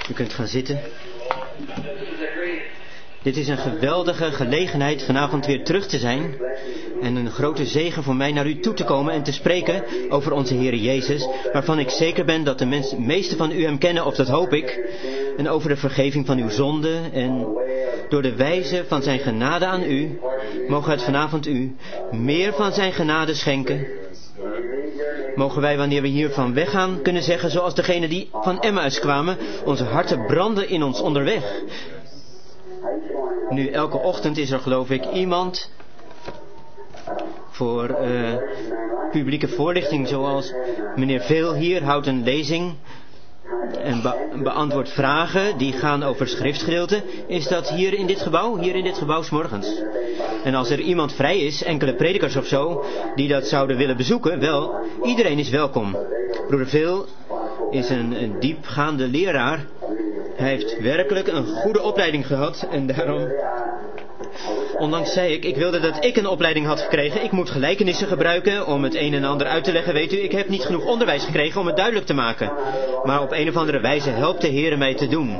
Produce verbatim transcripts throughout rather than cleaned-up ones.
U kunt gaan zitten. Dit is een geweldige gelegenheid vanavond weer terug te zijn. En een grote zegen voor mij naar u toe te komen en te spreken over onze Heer Jezus. Waarvan ik zeker ben dat de mens, meeste van u hem kennen, of dat hoop ik. En over de vergeving van uw zonden. En door de wijze van zijn genade aan u, mogen het vanavond u meer van zijn genade schenken. Mogen wij, wanneer we hiervan weggaan, kunnen zeggen, zoals degene die van Emmaus kwamen, onze harten branden in ons onderweg. Nu, elke ochtend is er, geloof ik, iemand voor uh, publieke voorlichting, zoals meneer Veel hier houdt een lezing en be- beantwoordt vragen die gaan over schriftgedeelten. Is dat hier in dit gebouw? Hier in dit gebouw 's morgens. En als er iemand vrij is, enkele predikers of zo, die dat zouden willen bezoeken, wel, iedereen is welkom. Broeder Veel is een, een diepgaande leraar. Hij heeft werkelijk een goede opleiding gehad en daarom, ondanks zei ik, ik wilde dat ik een opleiding had gekregen. Ik moet gelijkenissen gebruiken om het een en ander uit te leggen. Weet u, ik heb niet genoeg onderwijs gekregen om het duidelijk te maken. Maar op een of andere wijze helpt de Heer mij te doen.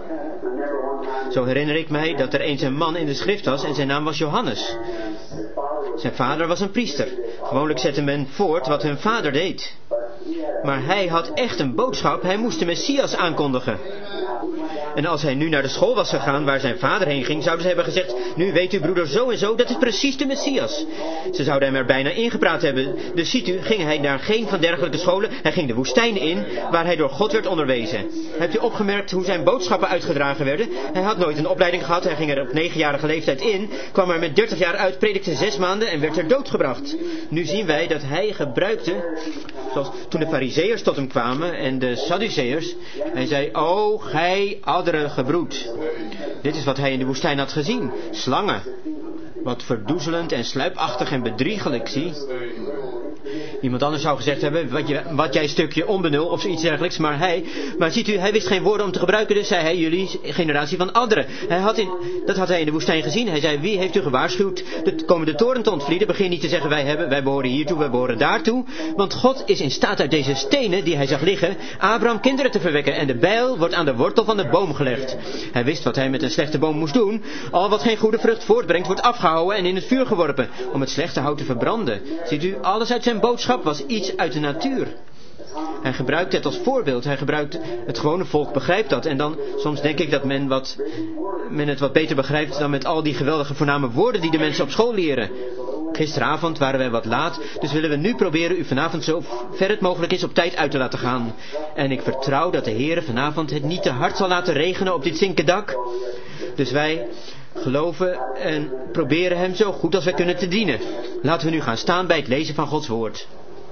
Zo herinner ik mij dat er eens een man in de schrift was en zijn naam was Johannes. Zijn vader was een priester. Gewoonlijk zette men voort wat hun vader deed. Maar hij had echt een boodschap, hij moest de Messias aankondigen. En als hij nu naar de school was gegaan waar zijn vader heen ging, zouden ze hebben gezegd, nu weet uw broeder zo en zo, dat is precies de Messias. Ze zouden hem er bijna ingepraat hebben. Dus ziet u, ging hij naar geen van dergelijke scholen, hij ging de woestijn in, waar hij door God werd onderwezen. Hebt u opgemerkt hoe zijn boodschappen uitgedragen werden? Hij had nooit een opleiding gehad, hij ging er op negenjarige leeftijd in, kwam er met dertig jaar uit, predikte zes maanden en werd er doodgebracht. Nu zien wij dat hij gebruikte, zoals toen de Farizeeërs tot hem kwamen en de Sadduceërs, hij zei, o gij oudere gebroed. Dit is wat hij in de woestijn had gezien. Slangen. Wat verdoezelend en sluipachtig en bedriegelijk, zie. Iemand anders zou gezegd hebben, wat, je, wat jij stukje onbenul of zoiets dergelijks, maar hij, maar ziet u, hij wist geen woorden om te gebruiken, dus zei hij, jullie generatie van ouderen. Hij had in, dat had hij in de woestijn gezien. Hij zei, wie heeft u gewaarschuwd de komende toren te ontvlieden? Begin niet te zeggen, wij hebben, wij behoren hiertoe, wij behoren daartoe. Want God is in staat uit deze stenen, die hij zag liggen, Abraham kinderen te verwekken en de bijl wordt aan de wortel van de boom gelegd. Hij wist wat hij met een slechte boom moest doen. Al wat geen goede vrucht voortbrengt, wordt afgehouden en in het vuur geworpen, om het slechte hout te verbranden. Ziet u, alles uit zijn boodschap was iets uit de natuur. Hij gebruikt het als voorbeeld. Hij gebruikt, het gewone volk begrijpt dat. En dan, soms denk ik dat men, wat, men het wat beter begrijpt dan met al die geweldige voorname woorden die de mensen op school leren. Gisteravond waren wij wat laat, dus willen we nu proberen u vanavond zo ver het mogelijk is op tijd uit te laten gaan. En ik vertrouw dat de Heer vanavond het niet te hard zal laten regenen op dit zinkendak. Dus wij geloven en proberen hem zo goed als wij kunnen te dienen. Laten we nu gaan staan bij het lezen van Gods woord.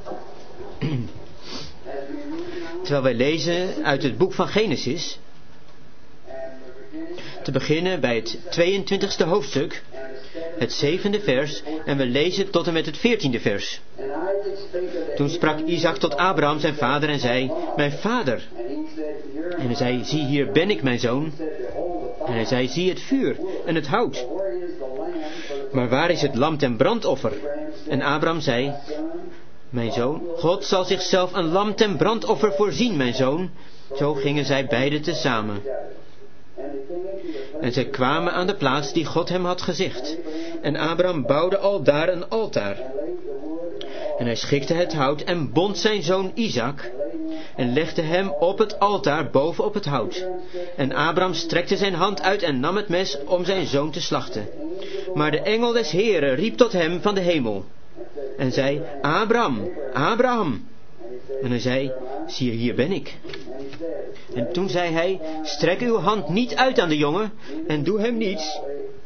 Terwijl wij lezen uit het boek van Genesis, te beginnen bij het tweeëntwintigste hoofdstuk, het zevende vers, en we lezen tot en met het veertiende vers. Toen sprak Isaac tot Abraham zijn vader en zei, mijn vader. En hij zei, zie hier ben ik mijn zoon. En hij zei, zie het vuur en het hout. Maar waar is het lam ten brandoffer? En Abraham zei, mijn zoon, God zal zichzelf een lam ten brandoffer voorzien, mijn zoon. Zo gingen zij beiden tezamen. En zij kwamen aan de plaats die God hem had gezegd. En Abraham bouwde al daar een altaar. En hij schikte het hout en bond zijn zoon Isaac en legde hem op het altaar boven op het hout. En Abraham strekte zijn hand uit en nam het mes om zijn zoon te slachten. Maar de engel des Heeren riep tot hem van de hemel en zei, Abraham, Abraham. En hij zei, zie hier ben ik. En toen zei hij, strek uw hand niet uit aan de jongen en doe hem niets.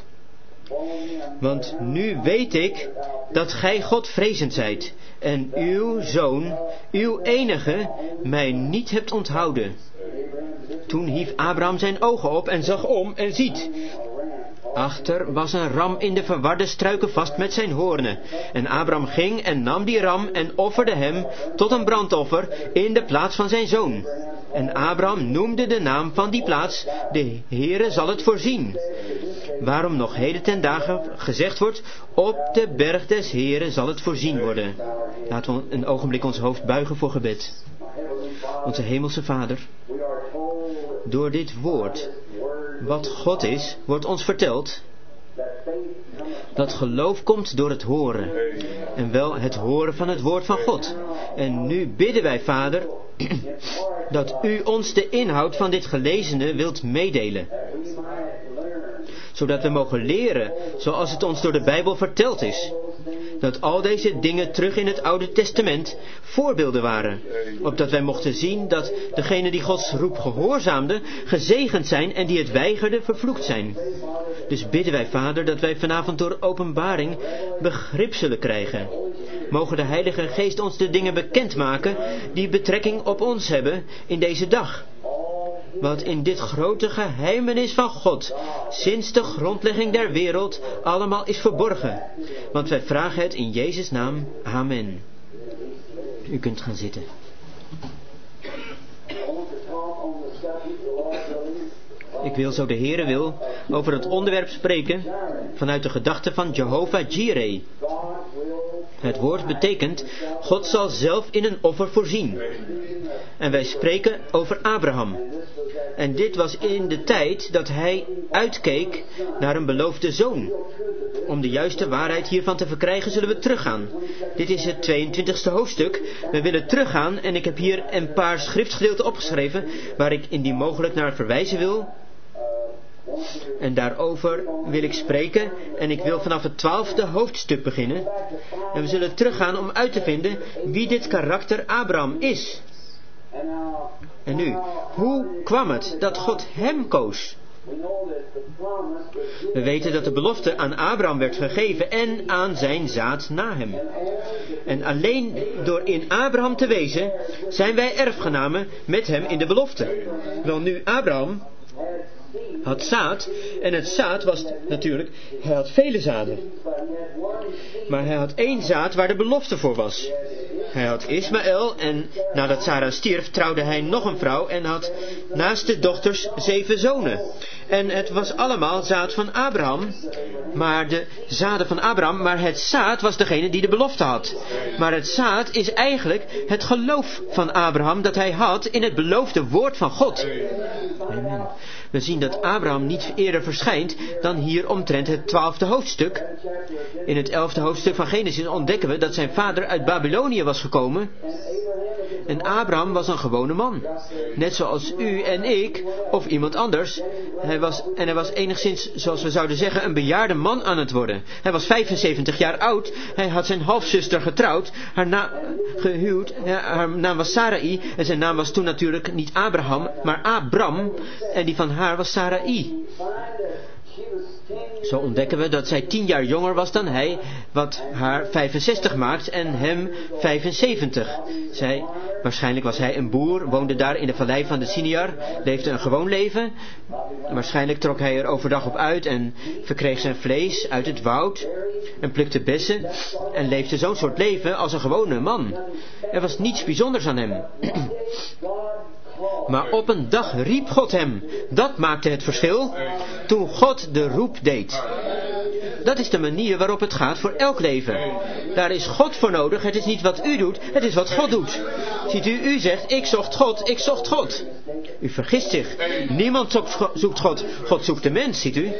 Want nu weet ik dat gij Godvrezend zijt en uw zoon, uw enige, mij niet hebt onthouden. Toen hief Abraham zijn ogen op en zag om en ziet, achter was een ram in de verwarde struiken vast met zijn hoornen. En Abraham ging en nam die ram en offerde hem tot een brandoffer in de plaats van zijn zoon. En Abraham noemde de naam van die plaats, de Heere zal het voorzien. Waarom nog heden ten dagen gezegd wordt, op de berg des Heeren zal het voorzien worden. Laten we een ogenblik ons hoofd buigen voor gebed. Onze hemelse Vader, door dit woord, wat God is, wordt ons verteld dat geloof komt door het horen. En wel het horen van het woord van God. En nu bidden wij, Vader, dat u ons de inhoud van dit gelezene wilt meedelen. Zodat we mogen leren zoals het ons door de Bijbel verteld is. Dat al deze dingen terug in het Oude Testament voorbeelden waren. Opdat wij mochten zien dat degenen die Gods roep gehoorzaamden, gezegend zijn en die het weigerden, vervloekt zijn. Dus bidden wij, Vader, dat wij vanavond door openbaring begrip zullen krijgen. Mogen de Heilige Geest ons de dingen bekendmaken die betrekking op ons hebben in deze dag. Wat in dit grote geheimenis van God, sinds de grondlegging der wereld, allemaal is verborgen. Want wij vragen het in Jezus' naam. Amen. U kunt gaan zitten. Ik wil, zo de Heere wil, over het onderwerp spreken vanuit de gedachte van Jehovah Jireh. Het woord betekent, God zal zelf in een offer voorzien. En wij spreken over Abraham. En dit was in de tijd dat hij uitkeek naar een beloofde zoon. Om de juiste waarheid hiervan te verkrijgen zullen we teruggaan. Dit is het tweeëntwintigste hoofdstuk. We willen teruggaan en ik heb hier een paar schriftgedeelten opgeschreven waar ik indien mogelijk naar verwijzen wil. En daarover wil ik spreken en ik wil vanaf het twaalfde hoofdstuk beginnen. En we zullen teruggaan om uit te vinden wie dit karakter Abraham is. En nu, hoe kwam het dat God hem koos? We weten dat de belofte aan Abraham werd gegeven en aan zijn zaad na hem. En alleen door in Abraham te wezen, zijn wij erfgenamen met hem in de belofte. Wel nu, Abraham had zaad, en het zaad was natuurlijk, hij had vele zaden. Maar hij had één zaad waar de belofte voor was. Hij had Ismaël en nadat Sarah stierf trouwde hij nog een vrouw en had naast de dochters zeven zonen. En het was allemaal zaad van Abraham, maar de zaden van Abraham, maar het zaad was degene die de belofte had. Maar het zaad is eigenlijk het geloof van Abraham dat hij had in het beloofde woord van God. Amen. We zien dat Abraham niet eerder verschijnt dan hier omtrent het twaalfde hoofdstuk. In het elfde hoofdstuk van Genesis ontdekken we dat zijn vader uit Babylonië was gekomen. En Abraham was een gewone man. Net zoals u en ik, of iemand anders. Hij was, en hij was enigszins, zoals we zouden zeggen, een bejaarde man aan het worden. Hij was vijfenzeventig jaar oud. Hij had zijn halfzuster getrouwd. Haar na, gehuwd. Haar naam was Sarai. En zijn naam was toen natuurlijk niet Abraham, maar Abram. En die van haar was Sarai. Zo ontdekken we dat zij tien jaar jonger was dan hij, wat haar vijfenzestig maakt en hem vijfenzeventig. Zij, waarschijnlijk was hij een boer, woonde daar in de vallei van de Siniar, leefde een gewoon leven. Waarschijnlijk trok hij er overdag op uit en verkreeg zijn vlees uit het woud en plukte bessen en leefde zo'n soort leven als een gewone man. Er was niets bijzonders aan hem. Maar op een dag riep God hem. Dat maakte het verschil. Toen God de roep deed. Dat is de manier waarop het gaat voor elk leven. Daar is God voor nodig. Het is niet wat u doet. Het is wat God doet. Ziet u, u zegt, ik zocht God, ik zocht God. U vergist zich. Niemand zoekt God. God zoekt de mens, ziet u.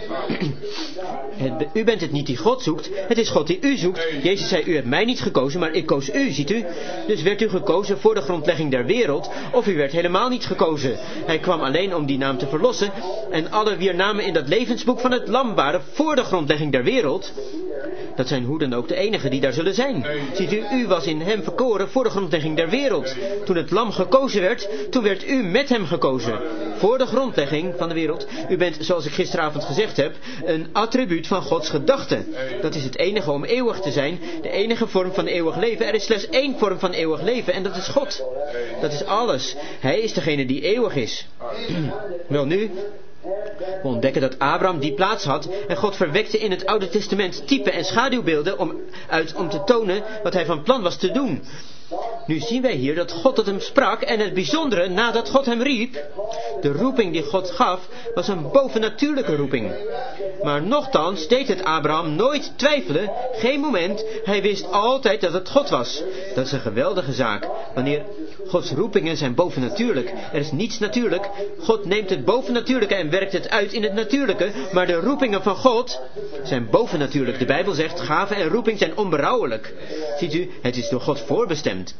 U bent het niet die God zoekt. Het is God die u zoekt. Jezus zei, u hebt mij niet gekozen, maar ik koos u, ziet u. Dus werd u gekozen voor de grondlegging der wereld, of u werd helemaal niet gekozen. Hij kwam alleen om die naam te verlossen. En alle wier namen in dat levensboek van het lam waren voor de grondlegging der wereld, dat zijn hoe dan ook de enigen die daar zullen zijn. Ziet u, u was in hem verkoren voor de grondlegging der wereld. Toen het lam gekozen werd, toen werd u met hem gekozen. Voor de grondlegging van de wereld. U bent, zoals ik gisteravond gezegd heb, een attribuut van Gods gedachte. Dat is het enige om eeuwig te zijn. De enige vorm van eeuwig leven. Er is slechts één vorm van eeuwig leven en dat is God. Dat is alles. Hij is degene die eeuwig is. Wel nu, we ontdekken dat Abraham die plaats had en God verwekte in het Oude Testament typen en schaduwbeelden om, uit, om te tonen wat hij van plan was te doen. Nu zien wij hier dat God tot hem sprak en het bijzondere nadat God hem riep, de roeping die God gaf was een bovennatuurlijke roeping. Maar nochtans deed het Abraham nooit twijfelen, geen moment, hij wist altijd dat het God was. Dat is een geweldige zaak. Wanneer Gods roepingen zijn bovennatuurlijk. Er is niets natuurlijk. God neemt het bovennatuurlijke en werkt het uit in het natuurlijke. Maar de roepingen van God zijn bovennatuurlijk. De Bijbel zegt, gaven en roeping zijn onberouwelijk. Ziet u, het is door God voorbestemd.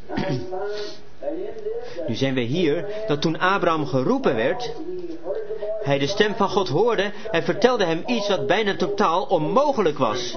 Nu zijn we hier, dat toen Abraham geroepen werd, hij de stem van God hoorde, hij vertelde hem iets wat bijna totaal onmogelijk was.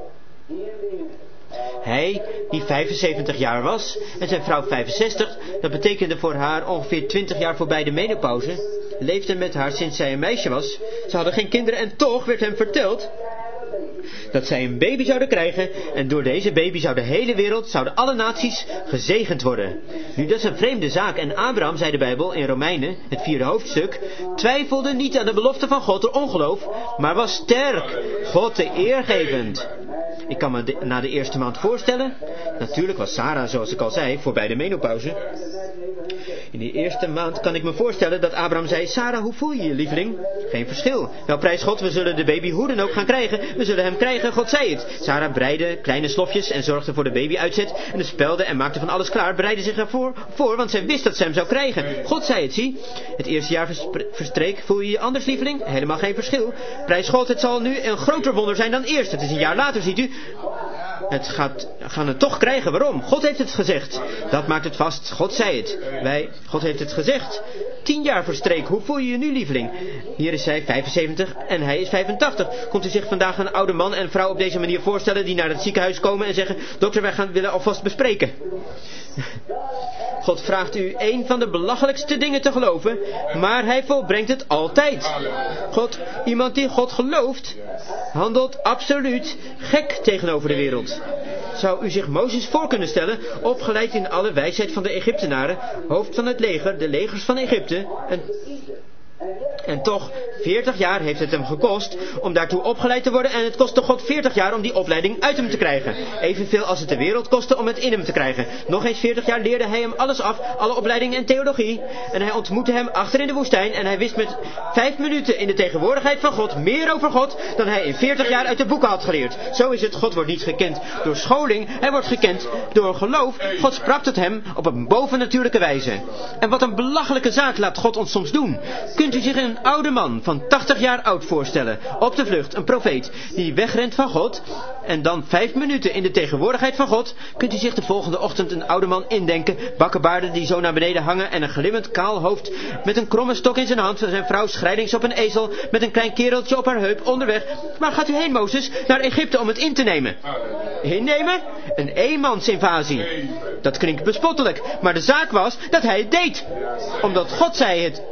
Hij, die vijfenzeventig jaar was, en zijn vrouw vijfenzestig, dat betekende voor haar ongeveer twintig jaar voorbij de menopauze, leefden met haar sinds zij een meisje was. Ze hadden geen kinderen en toch werd hem verteld dat zij een baby zouden krijgen en door deze baby zou de hele wereld, zouden alle naties gezegend worden. Nu, dat is een vreemde zaak en Abraham, zei de Bijbel in Romeinen, het vierde hoofdstuk, twijfelde niet aan de belofte van God door ongeloof, maar was sterk, God te eergevend. Ik kan me de, na de eerste maand voorstellen, natuurlijk was Sarah, zoals ik al zei, voorbij de menopauze. In die eerste maand kan ik me voorstellen dat Abraham zei, Sarah, hoe voel je je, lieveling? Geen verschil. Wel, prijs God, we zullen de baby hoe dan ook gaan krijgen. We zullen hem krijgen, God zei het. Sarah breidde kleine slofjes en zorgde voor de baby-uitzet. En de spelde en maakte van alles klaar, bereidde zich ervoor, voor, want zij wist dat ze hem zou krijgen. God zei het, zie. Het eerste jaar verstreek, voel je je anders, lieveling? Helemaal geen verschil. Prijs God, het zal nu een groter wonder zijn dan eerst. Het is een jaar later, ziet u. Het gaat, gaan het toch krijgen. Waarom? God heeft het gezegd. Dat maakt het vast. God zei het. Wij, God heeft het gezegd. Tien jaar verstreek. Hoe voel je je nu, lieveling? Hier is zij vijfenzeventig en hij is vijfentachtig. Komt u zich vandaag een oude man en vrouw op deze manier voorstellen die naar het ziekenhuis komen en zeggen, dokter, wij gaan willen alvast bespreken. God vraagt u een van de belachelijkste dingen te geloven, maar hij volbrengt het altijd. God, iemand die God gelooft, handelt absoluut gek tegenover de wereld. Zou u zich Mozes voor kunnen stellen, opgeleid in alle wijsheid van de Egyptenaren, hoofd van het leger, de legers van Egypte, en... En toch, veertig jaar heeft het hem gekost om daartoe opgeleid te worden en het kostte God veertig jaar om die opleiding uit hem te krijgen. Evenveel als het de wereld kostte om het in hem te krijgen. Nog eens veertig jaar leerde hij hem alles af, alle opleiding en theologie. En hij ontmoette hem achter in de woestijn en hij wist met vijf minuten in de tegenwoordigheid van God meer over God dan hij in veertig jaar uit de boeken had geleerd. Zo is het, God wordt niet gekend door scholing, hij wordt gekend door geloof. God sprak tot hem op een bovennatuurlijke wijze. En wat een belachelijke zaak laat God ons soms doen. Kunt u zich een oude man van tachtig jaar oud voorstellen, op de vlucht, een profeet, die wegrent van God, en dan vijf minuten in de tegenwoordigheid van God? Kunt u zich de volgende ochtend een oude man indenken, bakkenbaarden die zo naar beneden hangen en een glimmend kaal hoofd, met een kromme stok in zijn hand, zijn vrouw schrijlings op een ezel, met een klein kereltje op haar heup, onderweg. Waar gaat u heen, Mozes? Naar Egypte om het in te nemen. Innemen? Een eenmansinvasie. Dat klinkt bespottelijk, maar de zaak was dat hij het deed. Omdat God zei het.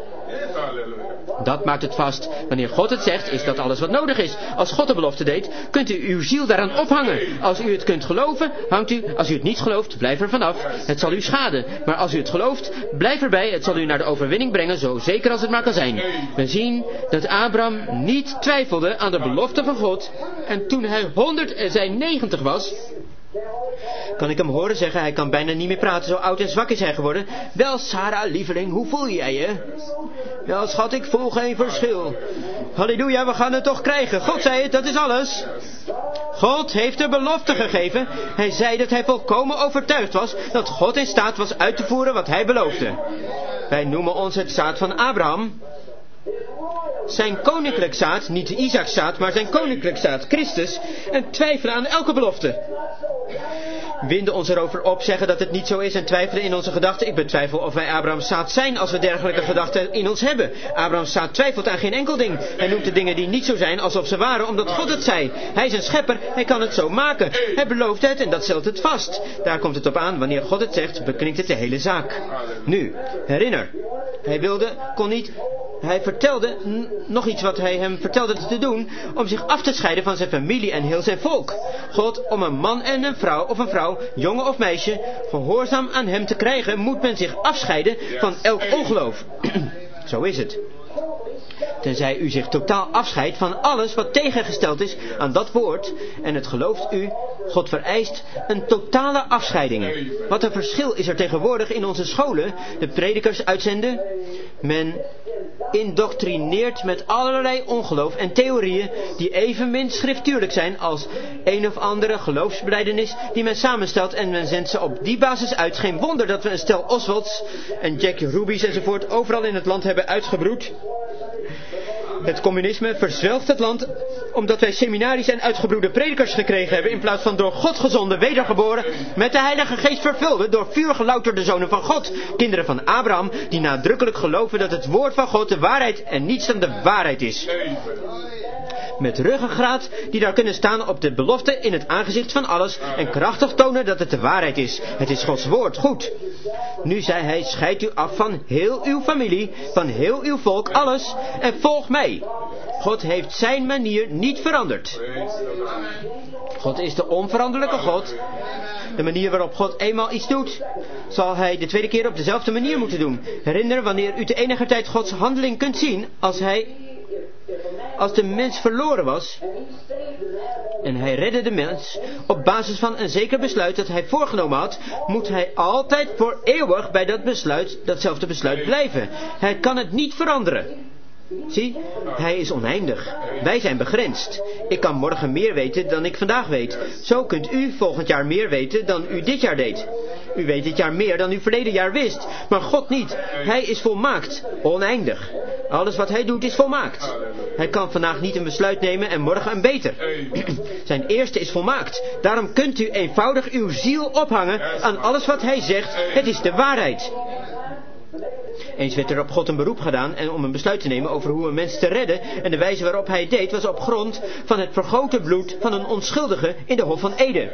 Dat maakt het vast. Wanneer God het zegt, is dat alles wat nodig is. Als God de belofte deed, kunt u uw ziel daaraan ophangen. Als u het kunt geloven, hangt u. Als u het niet gelooft, blijf er vanaf. Het zal u schaden. Maar als u het gelooft, blijf erbij. Het zal u naar de overwinning brengen, zo zeker als het maar kan zijn. We zien dat Abraham niet twijfelde aan de belofte van God. En toen hij honderdnegentig was... Kan ik hem horen zeggen, hij kan bijna niet meer praten, zo oud en zwak is hij geworden. Wel, Sarah, lieveling, hoe voel jij je? Wel, schat, ik voel geen verschil. Halleluja, we gaan het toch krijgen. God zei het, dat is alles. God heeft de belofte gegeven. Hij zei dat hij volkomen overtuigd was dat God in staat was uit te voeren wat hij beloofde. Wij noemen ons het zaad van Abraham. Zijn koninklijk zaad, niet Isaaks zaad, maar zijn koninklijk zaad, Christus, en twijfelen aan elke belofte. Winden ons erover op, zeggen dat het niet zo is en twijfelen in onze gedachten. Ik betwijfel of wij Abrahams zaad zijn als we dergelijke gedachten in ons hebben. Abrahams zaad twijfelt aan geen enkel ding. Hij noemt de dingen die niet zo zijn alsof ze waren, omdat God het zei. Hij is een schepper, hij kan het zo maken. Hij belooft het en dat stelt het vast. Daar komt het op aan, wanneer God het zegt, beklinkt het de hele zaak. Nu, herinner, hij wilde, kon niet... Hij vertelde n- nog iets wat hij hem vertelde te doen, om zich af te scheiden van zijn familie en heel zijn volk. God, om een man en een vrouw, of een vrouw, jongen of meisje, gehoorzaam aan hem te krijgen, moet men zich afscheiden van elk ongeloof. Zo is het. Tenzij u zich totaal afscheidt van alles wat tegengesteld is aan dat woord, en het gelooft u, God vereist een totale afscheiding. Wat een verschil is er tegenwoordig in onze scholen, de predikers uitzenden. Men geïndoctrineerd met allerlei ongeloof en theorieën die evenmin schriftuurlijk zijn als een of andere geloofsbelijdenis die men samenstelt en men zendt ze op die basis uit. Geen wonder dat we een stel Oswalds en Jack Ruby's enzovoort overal in het land hebben uitgebroed. Het communisme verzwelgt het land omdat wij seminaries en uitgebroede predikers gekregen hebben in plaats van door God gezonde, wedergeboren, met de Heilige Geest vervulde, door vuur gelouterde zonen van God, kinderen van Abraham, die nadrukkelijk geloven dat het woord van God de waarheid en niets dan de waarheid is. Met ruggengraat die daar kunnen staan op de belofte in het aangezicht van alles en krachtig tonen dat het de waarheid is. Het is Gods woord, goed. Nu zei hij, scheid u af van heel uw familie, van heel uw volk, alles, en volg mij. God heeft zijn manier niet veranderd. God is de onveranderlijke God. De manier waarop God eenmaal iets doet, zal hij de tweede keer op dezelfde manier moeten doen. Herinner wanneer u te eniger tijd Gods handeling kunt zien, als hij... Als de mens verloren was en hij redde de mens op basis van een zeker besluit dat hij voorgenomen had, moet hij altijd voor eeuwig bij dat besluit, datzelfde besluit blijven. Hij kan het niet veranderen. Zie, hij is oneindig. Wij zijn begrensd. Ik kan morgen meer weten dan ik vandaag weet. Zo kunt u volgend jaar meer weten dan u dit jaar deed. U weet dit jaar meer dan u verleden jaar wist. Maar God niet. Hij is volmaakt. Oneindig. Alles wat hij doet is volmaakt. Hij kan vandaag niet een besluit nemen en morgen een beter. Zijn eerste is volmaakt. Daarom kunt u eenvoudig uw ziel ophangen aan alles wat hij zegt. Het is de waarheid. Eens werd er op God een beroep gedaan en om een besluit te nemen over hoe een mens te redden, en de wijze waarop hij het deed was op grond van het vergoten bloed van een onschuldige in de Hof van Eden.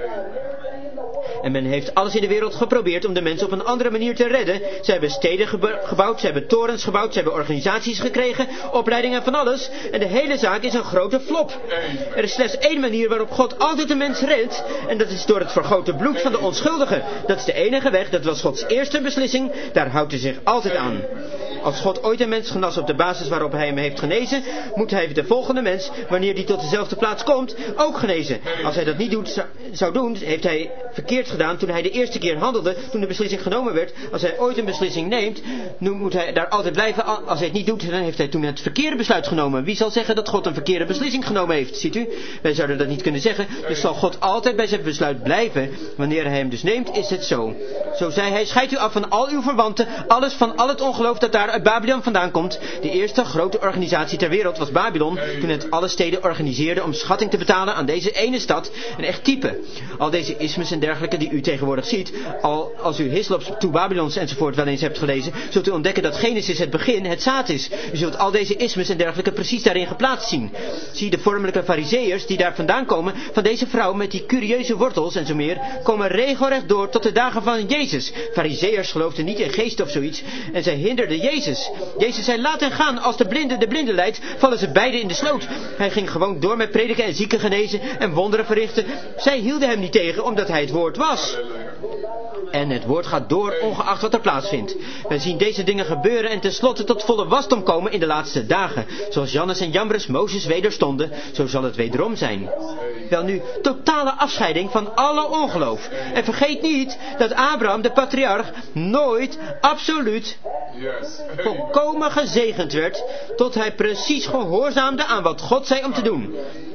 En men heeft alles in de wereld geprobeerd om de mensen op een andere manier te redden. Ze hebben steden gebouwd, ze hebben torens gebouwd, ze hebben organisaties gekregen, opleidingen van alles. En de hele zaak is een grote flop. Er is slechts één manier waarop God altijd de mens redt. En dat is door het vergoten bloed van de onschuldigen. Dat is de enige weg, dat was Gods eerste beslissing. Daar houdt hij zich altijd aan. Als God ooit een mens genas op de basis waarop hij hem heeft genezen, moet hij de volgende mens, wanneer die tot dezelfde plaats komt, ook genezen. Als hij dat niet doet, zou doen, heeft hij verkeerd gedaan toen hij de eerste keer handelde, toen de beslissing genomen werd. Als hij ooit een beslissing neemt, nu moet hij daar altijd blijven. Als hij het niet doet, dan heeft hij toen het verkeerde besluit genomen. Wie zal zeggen dat God een verkeerde beslissing genomen heeft? Ziet u? Wij zouden dat niet kunnen zeggen. Dus zal God altijd bij zijn besluit blijven. Wanneer hij hem dus neemt, is het zo. Zo zei hij, scheid u af van al uw verwanten, alles van al het ongeloof dat daar uit Babylon vandaan komt. De eerste grote organisatie ter wereld was Babylon, toen het alle steden organiseerde om schatting te betalen aan deze ene stad. Een echt type. Al deze ismes en dergelijke die u tegenwoordig ziet, al als u Hislops, To Babylons enzovoort wel eens hebt gelezen, zult u ontdekken dat Genesis het begin, het zaad is. U zult al deze ismes en dergelijke precies daarin geplaatst zien. Zie, de vormelijke farizeeërs die daar vandaan komen, van deze vrouw met die curieuze wortels en zo meer, komen regelrecht door tot de dagen van Jezus. Farizeeërs geloofden niet in geest of zoiets en zij hinderden Jezus. Jezus zei, laat hen gaan, als de blinde de blinde leidt, vallen ze beiden in de sloot. Hij ging gewoon door met prediken en zieken genezen en wonderen verrichten. Zij hielden hem niet tegen, omdat hij het woord was. En het woord gaat door, ongeacht wat er plaatsvindt. We zien deze dingen gebeuren en tenslotte tot volle wasdom komen in de laatste dagen. Zoals Jannes en Jambres Mozes wederstonden, zo zal het wederom zijn. Wel nu, totale afscheiding van alle ongeloof. En vergeet niet dat Abraham, de patriarch, nooit absoluut volkomen gezegend werd, tot hij precies gehoorzaamde aan wat God zei om te doen.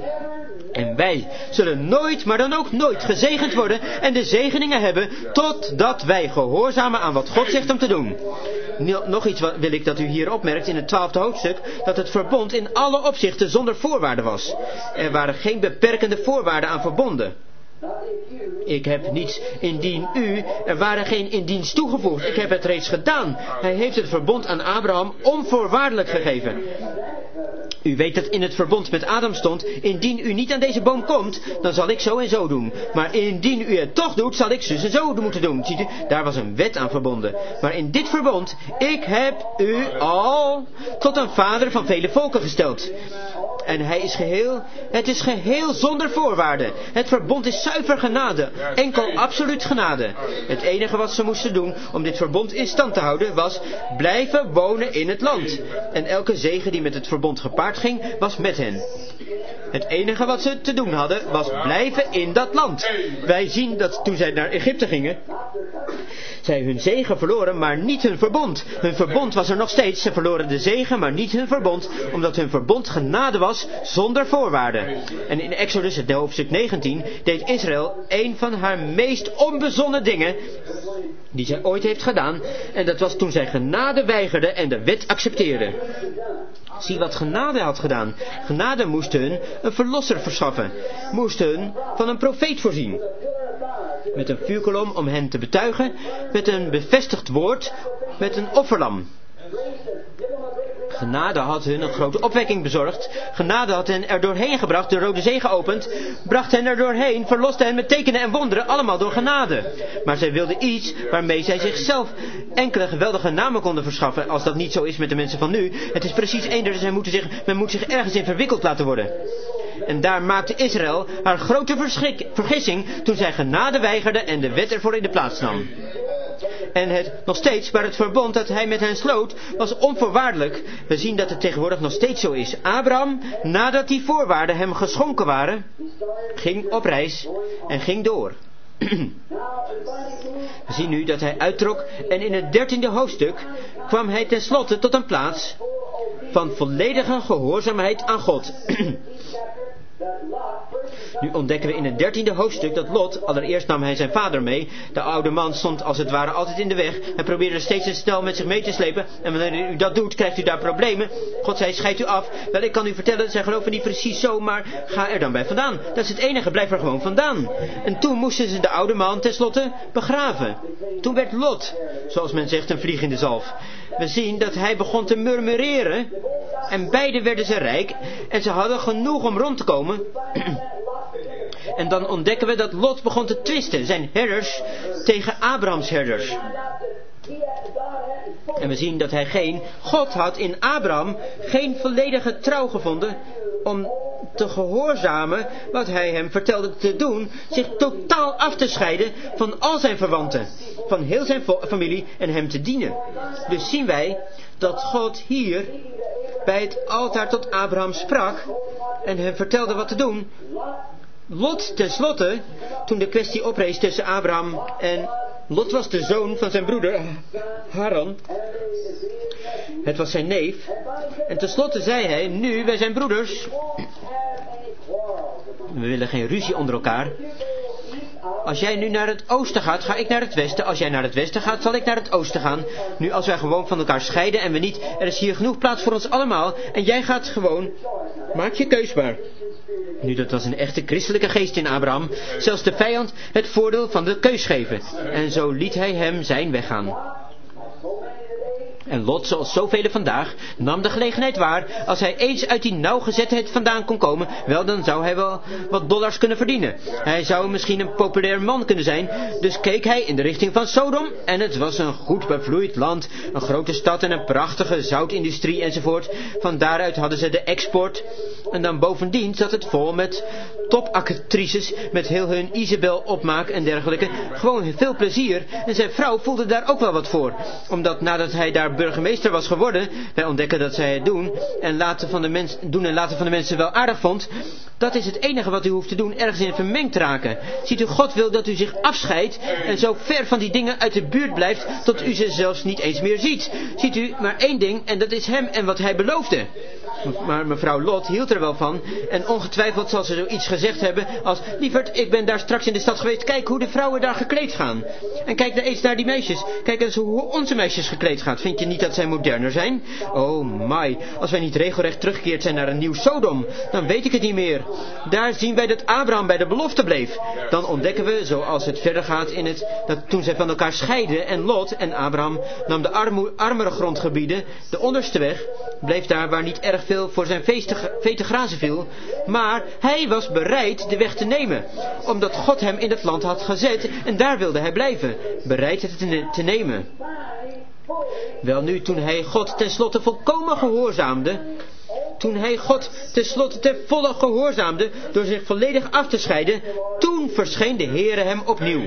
En wij zullen nooit, maar dan ook nooit gezegend worden en de zegeningen hebben, totdat wij gehoorzamen aan wat God zegt om te doen. Nog iets wil ik dat u hier opmerkt in het twaalfde hoofdstuk, dat het verbond in alle opzichten zonder voorwaarden was. Er waren geen beperkende voorwaarden aan verbonden. Ik heb niets indien u, er waren geen indiens toegevoegd. Ik heb het reeds gedaan. Hij heeft het verbond aan Abraham onvoorwaardelijk gegeven. U weet dat in het verbond met Adam stond, indien u niet aan deze boom komt, dan zal ik zo en zo doen. Maar indien u het toch doet, zal ik zus en zo moeten doen. Ziet u, daar was een wet aan verbonden. Maar in dit verbond, ik heb u al tot een vader van vele volken gesteld. En hij is geheel, het is geheel zonder voorwaarden. Het verbond is zuiver genade, enkel absoluut genade. Het enige wat ze moesten doen om dit verbond in stand te houden was blijven wonen in het land. En elke zegen die met het verbond gepaard ging, was met hen. Het enige wat ze te doen hadden, was blijven in dat land. Wij zien dat toen zij naar Egypte gingen, zij hun zegen verloren, maar niet hun verbond. Hun verbond was er nog steeds. Ze verloren de zegen, maar niet hun verbond, omdat hun verbond genade was zonder voorwaarden. En in Exodus, het hoofdstuk negentien, deed Israël een van haar meest onbezonnen dingen die zij ooit heeft gedaan. En dat was toen zij genade weigerde en de wet accepteerde. Zie wat genade had gedaan. Genade moest hun een verlosser verschaffen. Moest hun van een profeet voorzien. Met een vuurkolom om hen te betuigen. Met een bevestigd woord. Met een offerlam. Genade had hun een grote opwekking bezorgd. Genade had hen er doorheen gebracht, de Rode Zee geopend. Bracht hen er doorheen, verloste hen met tekenen en wonderen, allemaal door genade. Maar zij wilden iets waarmee zij zichzelf enkele geweldige namen konden verschaffen. Als dat niet zo is met de mensen van nu. Het is precies eender, zij moeten zich, men moet zich ergens in verwikkeld laten worden. En daar maakte Israël haar grote verschik, vergissing toen zij genade weigerde en de wet ervoor in de plaats nam. En het nog steeds, maar het verbond dat hij met hen sloot, was onvoorwaardelijk. We zien dat het tegenwoordig nog steeds zo is. Abraham, nadat die voorwaarden hem geschonken waren, ging op reis en ging door. We zien nu dat hij uittrok en in het dertiende hoofdstuk kwam hij tenslotte tot een plaats van volledige gehoorzaamheid aan God. Nu ontdekken we in het dertiende hoofdstuk dat Lot, allereerst nam hij zijn vader mee. De oude man stond als het ware altijd in de weg. Hij probeerde steeds een stel met zich mee te slepen. En wanneer u dat doet, krijgt u daar problemen. God zei, scheid u af. Wel, ik kan u vertellen, zij geloven niet precies zo, maar ga er dan bij vandaan. Dat is het enige, blijf er gewoon vandaan. En toen moesten ze de oude man tenslotte begraven. Toen werd Lot, zoals men zegt, een vlieg in de zalf. We zien dat hij begon te murmureren. En beiden werden ze rijk. En ze hadden genoeg om rond te komen. En dan ontdekken we dat Lot begon te twisten. Zijn herders tegen Abrahams herders. En we zien dat hij geen... God had in Abraham geen volledige trouw gevonden om te gehoorzamen wat hij hem vertelde te doen, zich totaal af te scheiden van al zijn verwanten, van heel zijn familie en hem te dienen. Dus zien wij dat God hier bij het altaar tot Abraham sprak en hem vertelde wat te doen. Lot tenslotte, toen de kwestie oprees tussen Abraham en Lot was de zoon van zijn broeder Haran. Het was zijn neef. En tenslotte zei hij, nu wij zijn broeders. We willen geen ruzie onder elkaar. Als jij nu naar het oosten gaat, ga ik naar het westen. Als jij naar het westen gaat, zal ik naar het oosten gaan. Nu als wij gewoon van elkaar scheiden en we niet, er is hier genoeg plaats voor ons allemaal. En jij gaat gewoon, maak je keus maar. Nu, dat was een echte christelijke geest in Abraham. Zelfs de vijand het voordeel van de keus geven. En zo liet hij hem zijn weg gaan. En Lot, zoals zoveel vandaag, nam de gelegenheid waar. Als hij eens uit die nauwgezetheid vandaan kon komen, wel, dan zou hij wel wat dollars kunnen verdienen. Hij zou misschien een populair man kunnen zijn. Dus keek hij in de richting van Sodom. En het was een goed bevloeid land. Een grote stad en een prachtige zoutindustrie enzovoort. Van daaruit hadden ze de export. En dan bovendien zat het vol met topactrices. Met heel hun Isabel opmaak en dergelijke. Gewoon veel plezier. En zijn vrouw voelde daar ook wel wat voor. Omdat nadat hij daar burgemeester was geworden, wij ontdekken dat zij het doen en laten van de mens, doen en laten van de mensen wel aardig vond. Dat is het enige wat u hoeft te doen, ergens in vermengd raken. Ziet u, God wil dat u zich afscheidt en zo ver van die dingen uit de buurt blijft, tot u ze zelfs niet eens meer ziet. Ziet u, maar één ding, en dat is hem en wat hij beloofde. Maar mevrouw Lot hield er wel van en ongetwijfeld zal ze zoiets gezegd hebben als, lieverd, ik ben daar straks in de stad geweest, kijk hoe de vrouwen daar gekleed gaan. En kijk daar eens naar die meisjes. Kijk eens hoe onze meisjes gekleed gaan. Vind je niet dat zij moderner zijn? Oh my, als wij niet regelrecht teruggekeerd zijn naar een nieuw Sodom, dan weet ik het niet meer. Daar zien wij dat Abraham bij de belofte bleef. Dan ontdekken we, zoals het verder gaat in het, dat toen zij van elkaar scheiden en Lot en Abraham nam de armo- armere grondgebieden, de onderste weg, bleef daar waar niet erg veel voor zijn vete grazen viel, maar hij was bereid de weg te nemen, omdat God hem in het land had gezet en daar wilde hij blijven, bereid het te, te nemen. Wel nu, toen hij God tenslotte volkomen gehoorzaamde, toen hij God tenslotte ten volle gehoorzaamde, door zich volledig af te scheiden, toen verscheen de Heere hem opnieuw.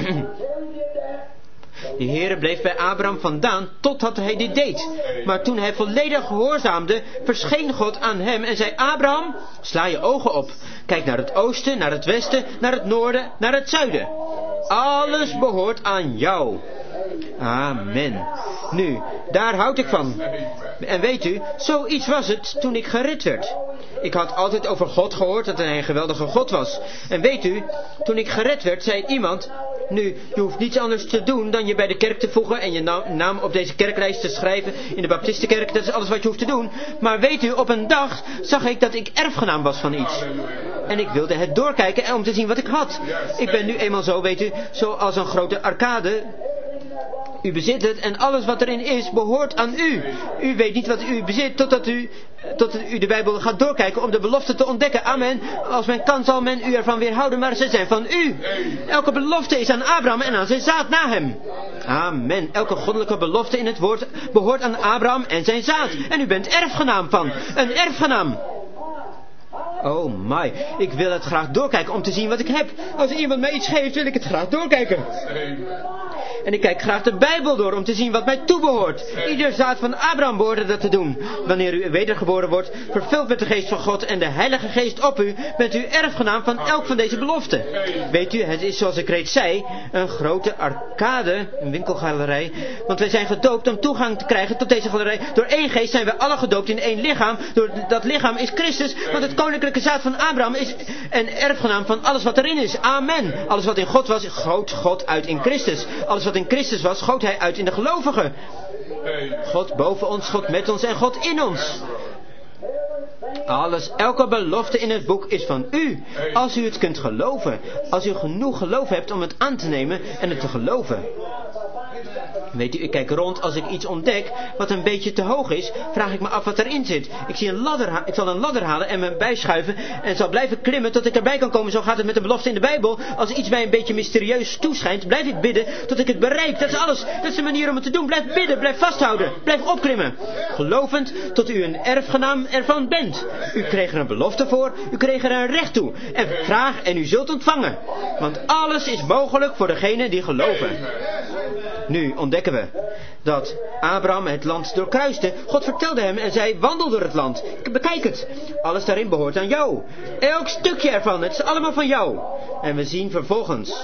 De Heere bleef bij Abraham vandaan totdat hij dit deed. Maar toen hij volledig gehoorzaamde, verscheen God aan hem en zei, Abraham, sla je ogen op. Kijk naar het oosten, naar het westen, naar het noorden, naar het zuiden. Alles behoort aan jou. Amen. Nu, daar houd ik van. En weet u, zoiets was het toen ik gered werd. Ik had altijd over God gehoord dat hij een geweldige God was. En weet u, toen ik gered werd, zei iemand... Nu, je hoeft niets anders te doen dan je bij de kerk te voegen en je naam, naam op deze kerklijst te schrijven in de Baptistenkerk. Dat is alles wat je hoeft te doen. Maar weet u, op een dag zag ik dat ik erfgenaam was van iets. En ik wilde het doorkijken om te zien wat ik had. Ik ben nu eenmaal zo, weet u, zoals een grote arcade. U bezit het en alles wat erin is behoort aan u. U weet niet wat u bezit totdat u, totdat u de Bijbel gaat doorkijken om de belofte te ontdekken. Amen. Als men kan zal men u ervan weerhouden, maar ze zijn van u. Elke belofte is aan Abraham en aan zijn zaad na hem. Amen. Elke goddelijke belofte in het woord behoort aan Abraham en zijn zaad. En u bent erfgenaam van. Een erfgenaam. Oh my, ik wil het graag doorkijken om te zien wat ik heb. Als iemand mij iets geeft, wil ik het graag doorkijken. En ik kijk graag de Bijbel door om te zien wat mij toebehoort. Ieder zaad van Abraham behoorde dat te doen. Wanneer u wedergeboren wordt, vervuld met de geest van God en de Heilige Geest op u, bent u erfgenaam van elk van deze beloften. Weet u, het is zoals ik reeds zei, een grote arcade, een winkelgalerij. Want wij zijn gedoopt om toegang te krijgen tot deze galerij. Door één geest zijn wij alle gedoopt in één lichaam. Door dat lichaam is Christus, want het koninklijke zaad van Abraham is een erfgenaam van alles wat erin is. Amen. Alles wat in God was, goot God uit in Christus. Alles wat in Christus was, goot hij uit in de gelovigen. God boven ons, God met ons en God in ons. Alles, elke belofte in het boek is van u. Als u het kunt geloven. Als u genoeg geloof hebt om het aan te nemen en het te geloven. Weet u, ik kijk rond als ik iets ontdek wat een beetje te hoog is, vraag ik me af wat erin zit. Ik zie een ladder, ha- ik zal een ladder halen en me bijschuiven en zal blijven klimmen tot ik erbij kan komen. Zo gaat het met de belofte in de Bijbel. Als iets mij een beetje mysterieus toeschijnt, blijf ik bidden tot ik het bereik. Dat is alles. Dat is de manier om het te doen. Blijf bidden, blijf vasthouden, blijf opklimmen. Gelovend tot u een erfgenaam ervan bent. U kreeg er een belofte voor, u kreeg er een recht toe. En vraag en u zult ontvangen. Want alles is mogelijk voor degenen die geloven. Nu ontdekken we dat Abraham het land doorkruiste. God vertelde hem en zei, wandel door het land. Bekijk het. Alles daarin behoort aan jou. Elk stukje ervan, het is allemaal van jou. En we zien vervolgens...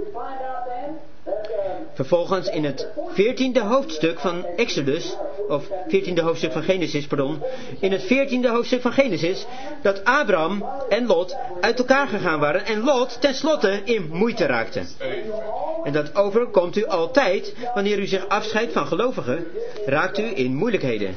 Vervolgens in het veertiende hoofdstuk van Exodus, of veertiende hoofdstuk van Genesis, pardon. In het veertiende hoofdstuk van Genesis, dat Abraham en Lot uit elkaar gegaan waren en Lot tenslotte in moeite raakte. En dat overkomt u altijd wanneer u zich afscheidt van gelovigen, raakt u in moeilijkheden.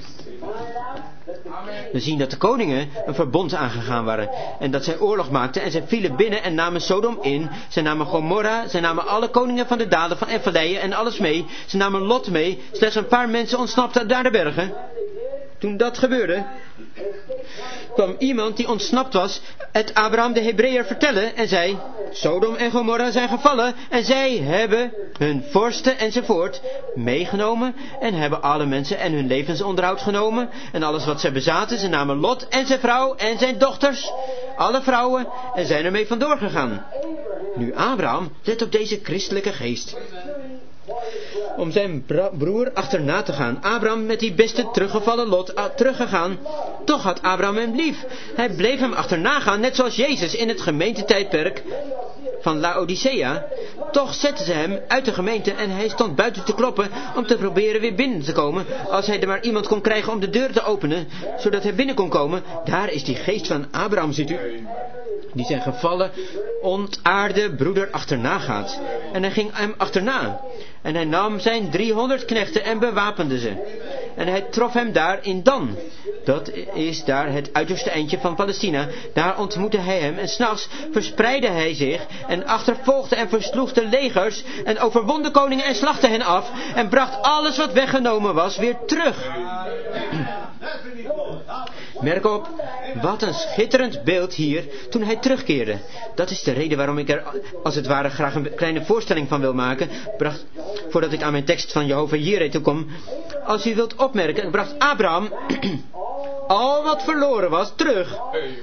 We zien dat de koningen een verbond aangegaan waren. En dat zij oorlog maakten en zij vielen binnen en namen Sodom in. Zij namen Gomorra, zij namen alle koningen van de dalen van Envaleien en alles mee. Ze namen Lot mee, slechts een paar mensen ontsnapten naar de bergen. Toen dat gebeurde, kwam iemand die ontsnapt was, het Abraham de Hebreeër vertellen en zei, Sodom en Gomorra zijn gevallen en zij hebben hun vorsten enzovoort meegenomen en hebben alle mensen en hun levensonderhoud genomen en alles wat zij bezaten. Ze namen Lot en zijn vrouw en zijn dochters, alle vrouwen, en zijn ermee vandoor gegaan. Nu Abraham, let op deze christelijke geest. Om zijn bra- broer achterna te gaan. Abraham met die beste teruggevallen Lot uh, teruggegaan. Toch had Abraham hem lief. Hij bleef hem achterna gaan, net zoals Jezus in het gemeentetijdperk van Laodicea. Toch zetten ze hem uit de gemeente en hij stond buiten te kloppen om te proberen weer binnen te komen. Als hij er maar iemand kon krijgen om de deur te openen, zodat hij binnen kon komen. Daar is die geest van Abraham, ziet u. Die zijn gevallen, ontaarde broeder achterna gaat. En hij ging hem achterna. En hij nam zijn driehonderd knechten en bewapende ze. En hij trof hem daar in Dan. Dat is daar het uiterste eindje van Palestina. Daar ontmoette hij hem en 's nachts verspreidde hij zich en achtervolgde en versloeg de legers en overwon de koningen en slachtte hen af en bracht alles wat weggenomen was weer terug. Merk op, wat een schitterend beeld hier toen hij terugkeerde. Dat is de reden waarom ik er als het ware graag een kleine voorstelling van wil maken. Bracht, voordat ik aan mijn tekst van Jehovah Jireh toe kom. Als u wilt opmerken, bracht Abraham al wat verloren was terug.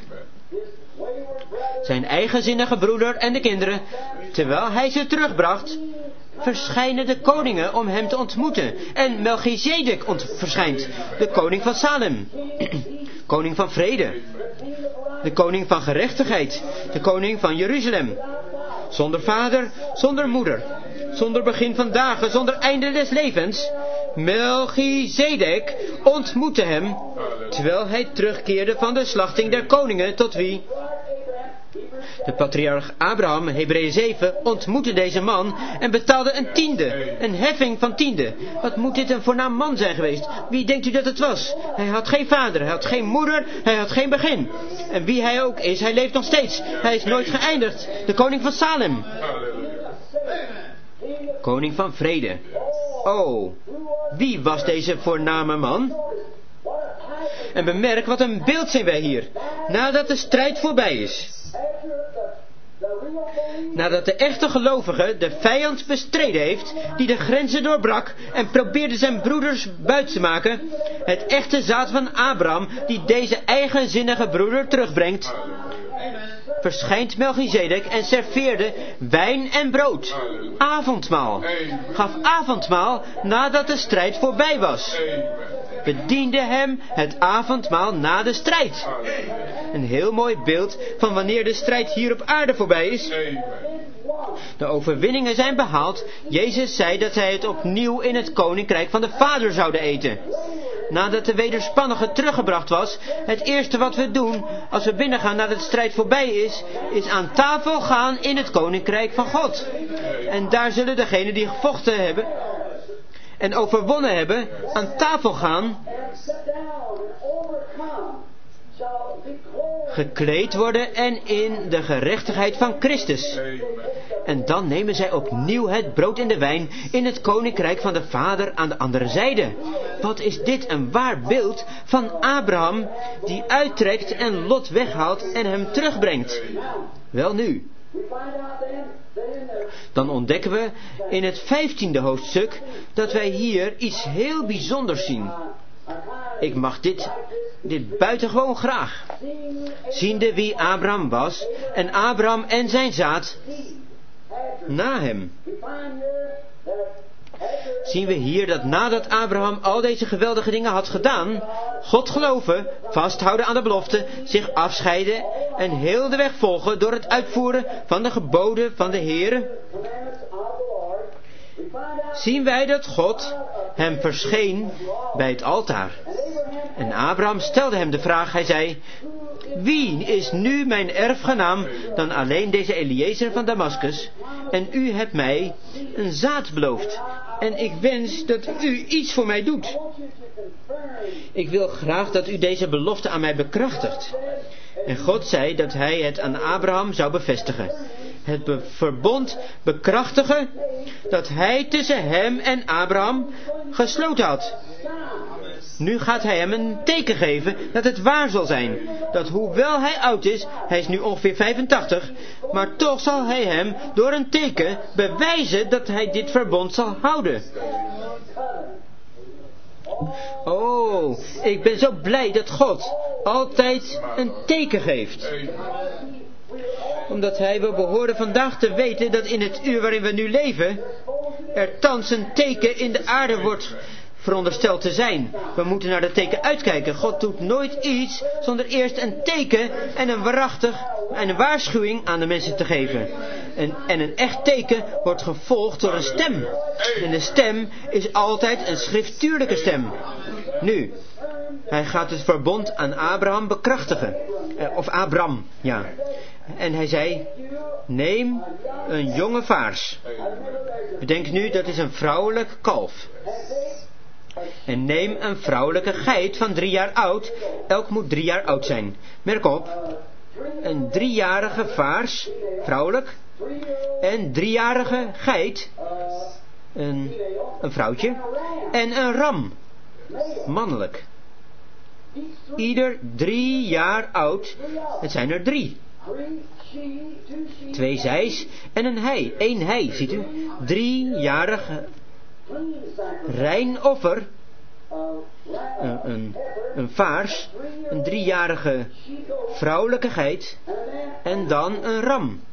Zijn eigenzinnige broeder en de kinderen, terwijl hij ze terugbracht, verschijnen de koningen om hem te ontmoeten. En Melchizedek ont- verschijnt, de koning van Salem, koning van vrede, de koning van gerechtigheid, de koning van Jeruzalem, zonder vader, zonder moeder, zonder begin van dagen, zonder einde des levens. Melchizedek ontmoette hem, terwijl hij terugkeerde van de slachting der koningen, tot wie? De patriarch Abraham, Hebreeën zeven, ontmoette deze man en betaalde een tiende, een heffing van tiende. Wat moet dit een voornaam man zijn geweest? Wie denkt u dat het was? Hij had geen vader, hij had geen moeder, hij had geen begin. En wie hij ook is, hij leeft nog steeds. Hij is nooit geëindigd. De koning van Salem. Koning van vrede. Oh, wie was deze voorname man? En bemerk, wat een beeld zijn wij hier. Nadat de strijd voorbij is. Nadat de echte gelovige de vijand bestreden heeft, die de grenzen doorbrak en probeerde zijn broeders buit te maken, het echte zaad van Abraham, die deze eigenzinnige broeder terugbrengt, verschijnt Melchizedek en serveerde wijn en brood. Avondmaal. Gaf avondmaal nadat de strijd voorbij was. Bediende hem het avondmaal na de strijd. Een heel mooi beeld van wanneer de strijd hier op aarde voorbij is. De overwinningen zijn behaald. Jezus zei dat zij het opnieuw in het koninkrijk van de Vader zouden eten. Nadat de wederspannige teruggebracht was, het eerste wat we doen als we binnengaan nadat de strijd voorbij is, is aan tafel gaan in het koninkrijk van God. En daar zullen degenen die gevochten hebben en overwonnen hebben, aan tafel gaan, gekleed worden en in de gerechtigheid van Christus. En dan nemen zij opnieuw het brood en de wijn in het koninkrijk van de Vader aan de andere zijde. Wat is dit een waar beeld van Abraham die uittrekt en Lot weghaalt en hem terugbrengt. Wel nu. Dan ontdekken we in het vijftiende hoofdstuk dat wij hier iets heel bijzonders zien. Ik mag dit, dit buitengewoon graag. Ziende wie Abraham was en Abraham en zijn zaad na hem. Zien we hier dat nadat Abraham al deze geweldige dingen had gedaan, God geloven, vasthouden aan de belofte, zich afscheiden en heel de weg volgen door het uitvoeren van de geboden van de Heere, zien wij dat God hem verscheen bij het altaar. En Abraham stelde hem de vraag, hij zei: wie is nu mijn erfgenaam dan alleen deze Eliezer van Damaskus? En u hebt mij een zaad beloofd. En ik wens dat u iets voor mij doet. Ik wil graag dat u deze belofte aan mij bekrachtigt. En God zei dat hij het aan Abraham zou bevestigen. Het be- verbond bekrachtigen dat hij tussen hem en Abraham gesloten had. Nu gaat hij hem een teken geven dat het waar zal zijn. Dat hoewel hij oud is, hij is nu ongeveer vijfentachtig, maar toch zal hij hem door een teken bewijzen dat hij dit verbond zal houden. Oh, ik ben zo blij dat God altijd een teken geeft. Omdat hij, we behoren vandaag te weten dat in het uur waarin we nu leven, er thans een teken in de aarde wordt verondersteld te zijn. We moeten naar dat teken uitkijken. God doet nooit iets zonder eerst een teken en een waarachtig en een waarschuwing aan de mensen te geven. En, en een echt teken wordt gevolgd door een stem. En de stem is altijd een schriftuurlijke stem. Nu, hij gaat het verbond aan Abraham bekrachtigen. Eh, of Abram, ja. En hij zei: neem een jonge vaars. Bedenk nu, dat is een vrouwelijk kalf. En neem een vrouwelijke geit van drie jaar oud. Elk moet drie jaar oud zijn. Merk op. Een driejarige vaars, vrouwelijk. En driejarige geit, een, een vrouwtje. En een ram, mannelijk. Ieder drie jaar oud. Het zijn er drie. Twee zijs en een hei. Eén hei, ziet u. Driejarige rein offer, een, een, een vaars, een driejarige vrouwelijke geit en dan een ram.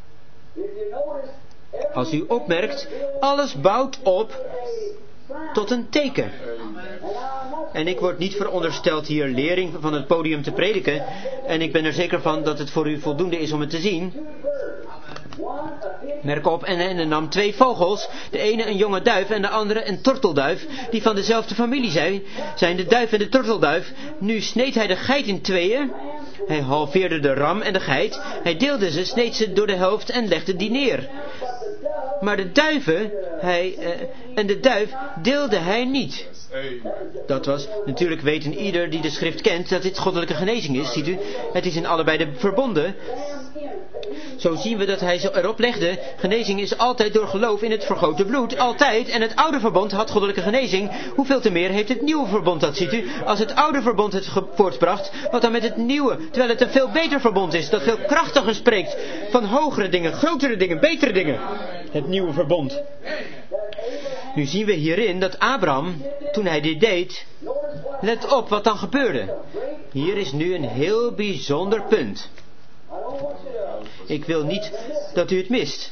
Als u opmerkt, alles bouwt op tot een teken. En ik word niet verondersteld hier lering van het podium te prediken, en ik ben er zeker van dat het voor u voldoende is om het te zien. Merk op, en hij nam twee vogels, de ene een jonge duif en de andere een tortelduif, die van dezelfde familie zijn, zijn de duif en de tortelduif. Nu sneed hij de geit in tweeën, hij halveerde de ram en de geit, hij deelde ze, sneed ze door de helft en legde die neer. Maar de duiven, hij, uh, en de duif deelde hij niet. Dat was, natuurlijk weten ieder die de schrift kent, dat dit goddelijke genezing is, ziet u. Het is in allebei de verbonden. Zo zien we dat hij zo erop legde, genezing is altijd door geloof in het vergoten bloed, altijd. En het oude verbond had goddelijke genezing. Hoeveel te meer heeft het nieuwe verbond dat, ziet u. Als het oude verbond het voortbracht, wat dan met het nieuwe, terwijl het een veel beter verbond is, dat veel krachtiger spreekt van hogere dingen, grotere dingen, betere dingen. Het nieuwe verbond. Nu zien we hierin dat Abraham, toen hij dit deed, let op wat dan gebeurde. Hier is nu een heel bijzonder punt. Ik wil niet dat u het mist.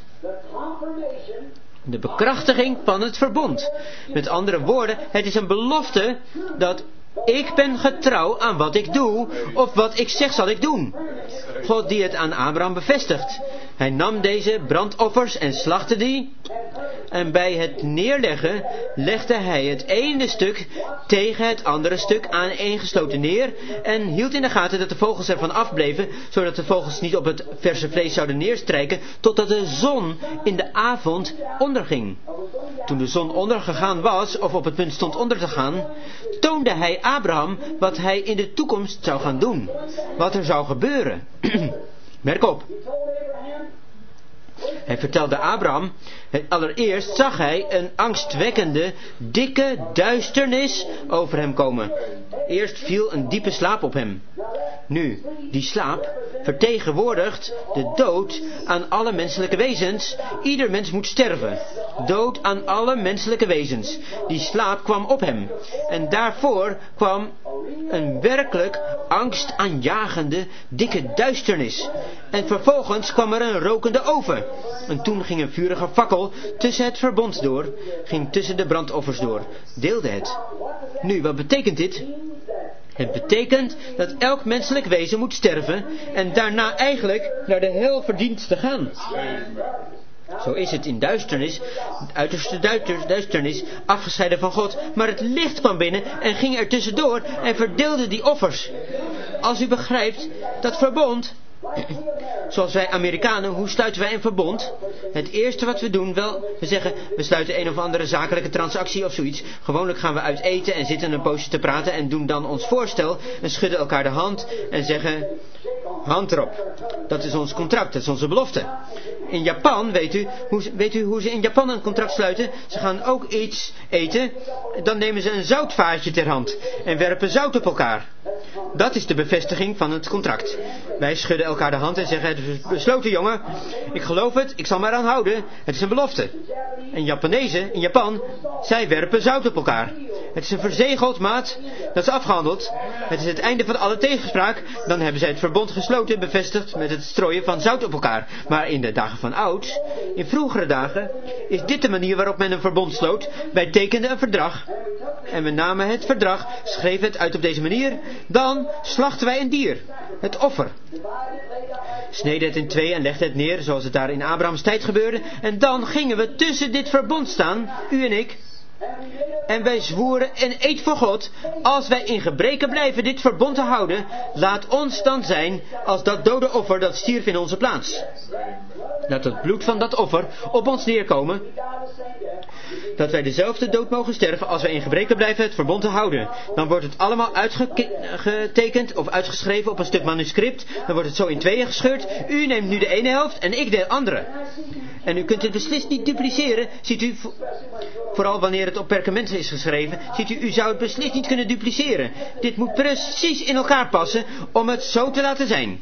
De bekrachtiging van het verbond. Met andere woorden, het is een belofte dat ik ben getrouw aan wat ik doe, of wat ik zeg zal ik doen. God die het aan Abraham bevestigt. Hij nam deze brandoffers en slachtte die. En bij het neerleggen legde hij het ene stuk tegen het andere stuk aaneengesloten neer en hield in de gaten dat de vogels ervan afbleven, zodat de vogels niet op het verse vlees zouden neerstrijken, totdat de zon in de avond onderging. Toen de zon ondergegaan was, of op het punt stond onder te gaan, toonde hij Abraham wat hij in de toekomst zou gaan doen. Wat er zou gebeuren. Merk op. Hij vertelde Abraham, allereerst zag hij een angstwekkende, dikke duisternis over hem komen. Eerst viel een diepe slaap op hem. Nu, die slaap vertegenwoordigt de dood aan alle menselijke wezens. Ieder mens moet sterven. Dood aan alle menselijke wezens. Die slaap kwam op hem. En daarvoor kwam een werkelijk angstaanjagende, dikke duisternis. En vervolgens kwam er een rokende oven. En toen ging een vurige fakkel tussen het verbond door, ging tussen de brandoffers door, deelde het. Nu, wat betekent dit? Het betekent dat elk menselijk wezen moet sterven en daarna eigenlijk naar de hel verdient te gaan. Zo is het in duisternis, uiterste duisternis, afgescheiden van God, maar het licht kwam binnen en ging er tussendoor en verdeelde die offers. Als u begrijpt, dat verbond, zoals wij Amerikanen, hoe sluiten wij een verbond? Het eerste wat we doen, wel, we zeggen, we sluiten een of andere zakelijke transactie of zoiets. Gewoonlijk gaan we uit eten en zitten een poosje te praten en doen dan ons voorstel en schudden elkaar de hand en zeggen, hand erop. Dat is ons contract, dat is onze belofte. In Japan, weet u, hoe, weet u hoe ze in Japan een contract sluiten? Ze gaan ook iets eten, dan nemen ze een zoutvaatje ter hand en werpen zout op elkaar. Dat is de bevestiging van het contract. Wij schudden elkaar de hand en zeggen, het is besloten jongen, ik geloof het, ik zal me eraan houden, het is een belofte. En Japanezen in Japan, zij werpen zout op elkaar. Het is een verzegeld, maat, dat is afgehandeld. Het is het einde van alle tegenspraak, dan hebben zij het verbond gesloten, bevestigd met het strooien van zout op elkaar. Maar in de dagen van ouds, in vroegere dagen, is dit de manier waarop men een verbond sloot. Wij tekenden een verdrag en we namen het verdrag, schreven het uit op deze manier. Dan slachten wij een dier, het offer. Sneden het in twee en legden het neer, zoals het daar in Abrahams tijd gebeurde. En dan gingen we tussen dit verbond staan, u en ik. En wij zwoeren en eed voor God, als wij in gebreke blijven dit verbond te houden, laat ons dan zijn als dat dode offer dat stierf in onze plaats. Laat het bloed van dat offer op ons neerkomen, dat wij dezelfde dood mogen sterven als wij in gebreke blijven het verbond te houden. Dan wordt het allemaal uitgetekend of uitgeschreven op een stuk manuscript. Dan wordt het zo in tweeën gescheurd. U neemt nu de ene helft en ik de andere. En u kunt het beslist niet dupliceren. Ziet u, vooral wanneer het op perkament is geschreven, ziet u, u zou het beslist niet kunnen dupliceren. Dit moet precies in elkaar passen om het zo te laten zijn.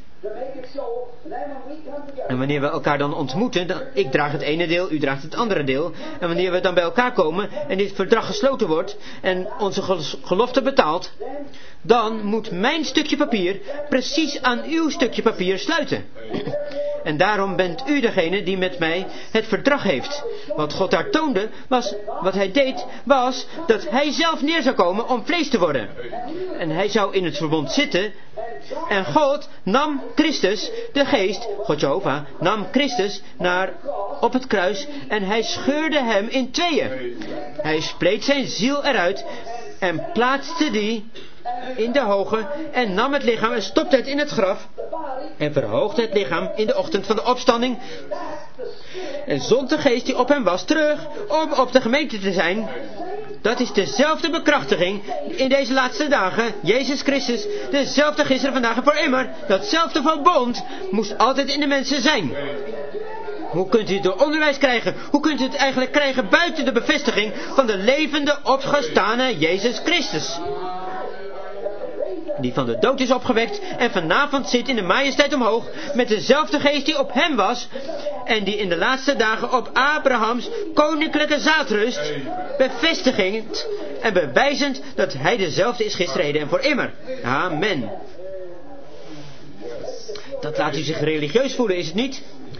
En wanneer we elkaar dan ontmoeten, dan, ik draag het ene deel, u draagt het andere deel. En wanneer we dan bij elkaar komen en dit verdrag gesloten wordt en onze gelofte betaald, dan moet mijn stukje papier precies aan uw stukje papier sluiten. En daarom bent u degene die met mij het verdrag heeft. Wat God daar toonde, was, wat hij deed, was dat hij zelf neer zou komen om vlees te worden. En hij zou in het verbond zitten En God nam Christus, de geest, God Jehovah, nam Christus naar op het kruis en hij scheurde hem in tweeën. Hij spleet zijn ziel eruit en plaatste die in de hoge en nam het lichaam en stopte het in het graf en verhoogde het lichaam in de ochtend van de opstanding en zond de geest die op hem was terug om op de gemeente te zijn. Dat is dezelfde bekrachtiging in deze laatste dagen. Jezus Christus, dezelfde gisteren, vandaag en voor immer. Datzelfde verbond moest altijd in de mensen zijn. Hoe kunt u het door onderwijs krijgen? Hoe kunt u het eigenlijk krijgen buiten de bevestiging van de levende opgestane Jezus Christus? Die van de dood is opgewekt en vanavond zit in de majesteit omhoog met dezelfde geest die op hem was en die in de laatste dagen op Abrahams koninklijke zaad rust, bevestigend en bewijzend dat hij dezelfde is gisteren, heden en voor immer. Amen. Dat laat u zich religieus voelen, is het niet?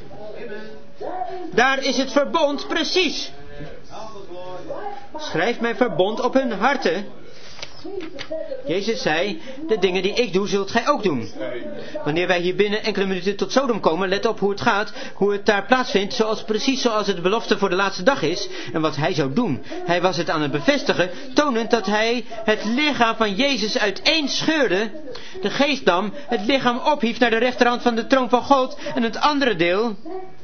Daar is het verbond precies. Schrijf mijn verbond op hun harten. Jezus zei, de dingen die ik doe, zult gij ook doen. Wanneer wij hier binnen enkele minuten tot Sodom komen, let op hoe het gaat, hoe het daar plaatsvindt, zoals, precies zoals het de belofte voor de laatste dag is, en wat hij zou doen. Hij was het aan het bevestigen, tonend dat hij het lichaam van Jezus uiteen scheurde, de geest nam, het lichaam ophief naar de rechterhand van de troon van God, en het andere deel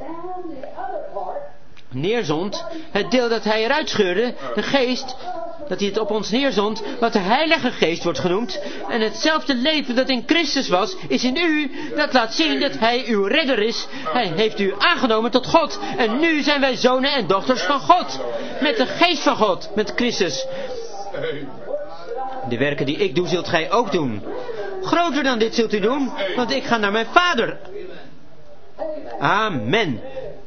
neerzond, het deel dat hij eruit scheurde, de geest, dat hij het op ons neerzond, wat de Heilige Geest wordt genoemd. En hetzelfde leven dat in Christus was, is in u. Dat laat zien dat hij uw redder is. Hij heeft u aangenomen tot God. En nu zijn wij zonen en dochters van God. Met de Geest van God, met Christus. De werken die ik doe, zult gij ook doen. Groter dan dit zult u doen, want ik ga naar mijn Vader. Amen.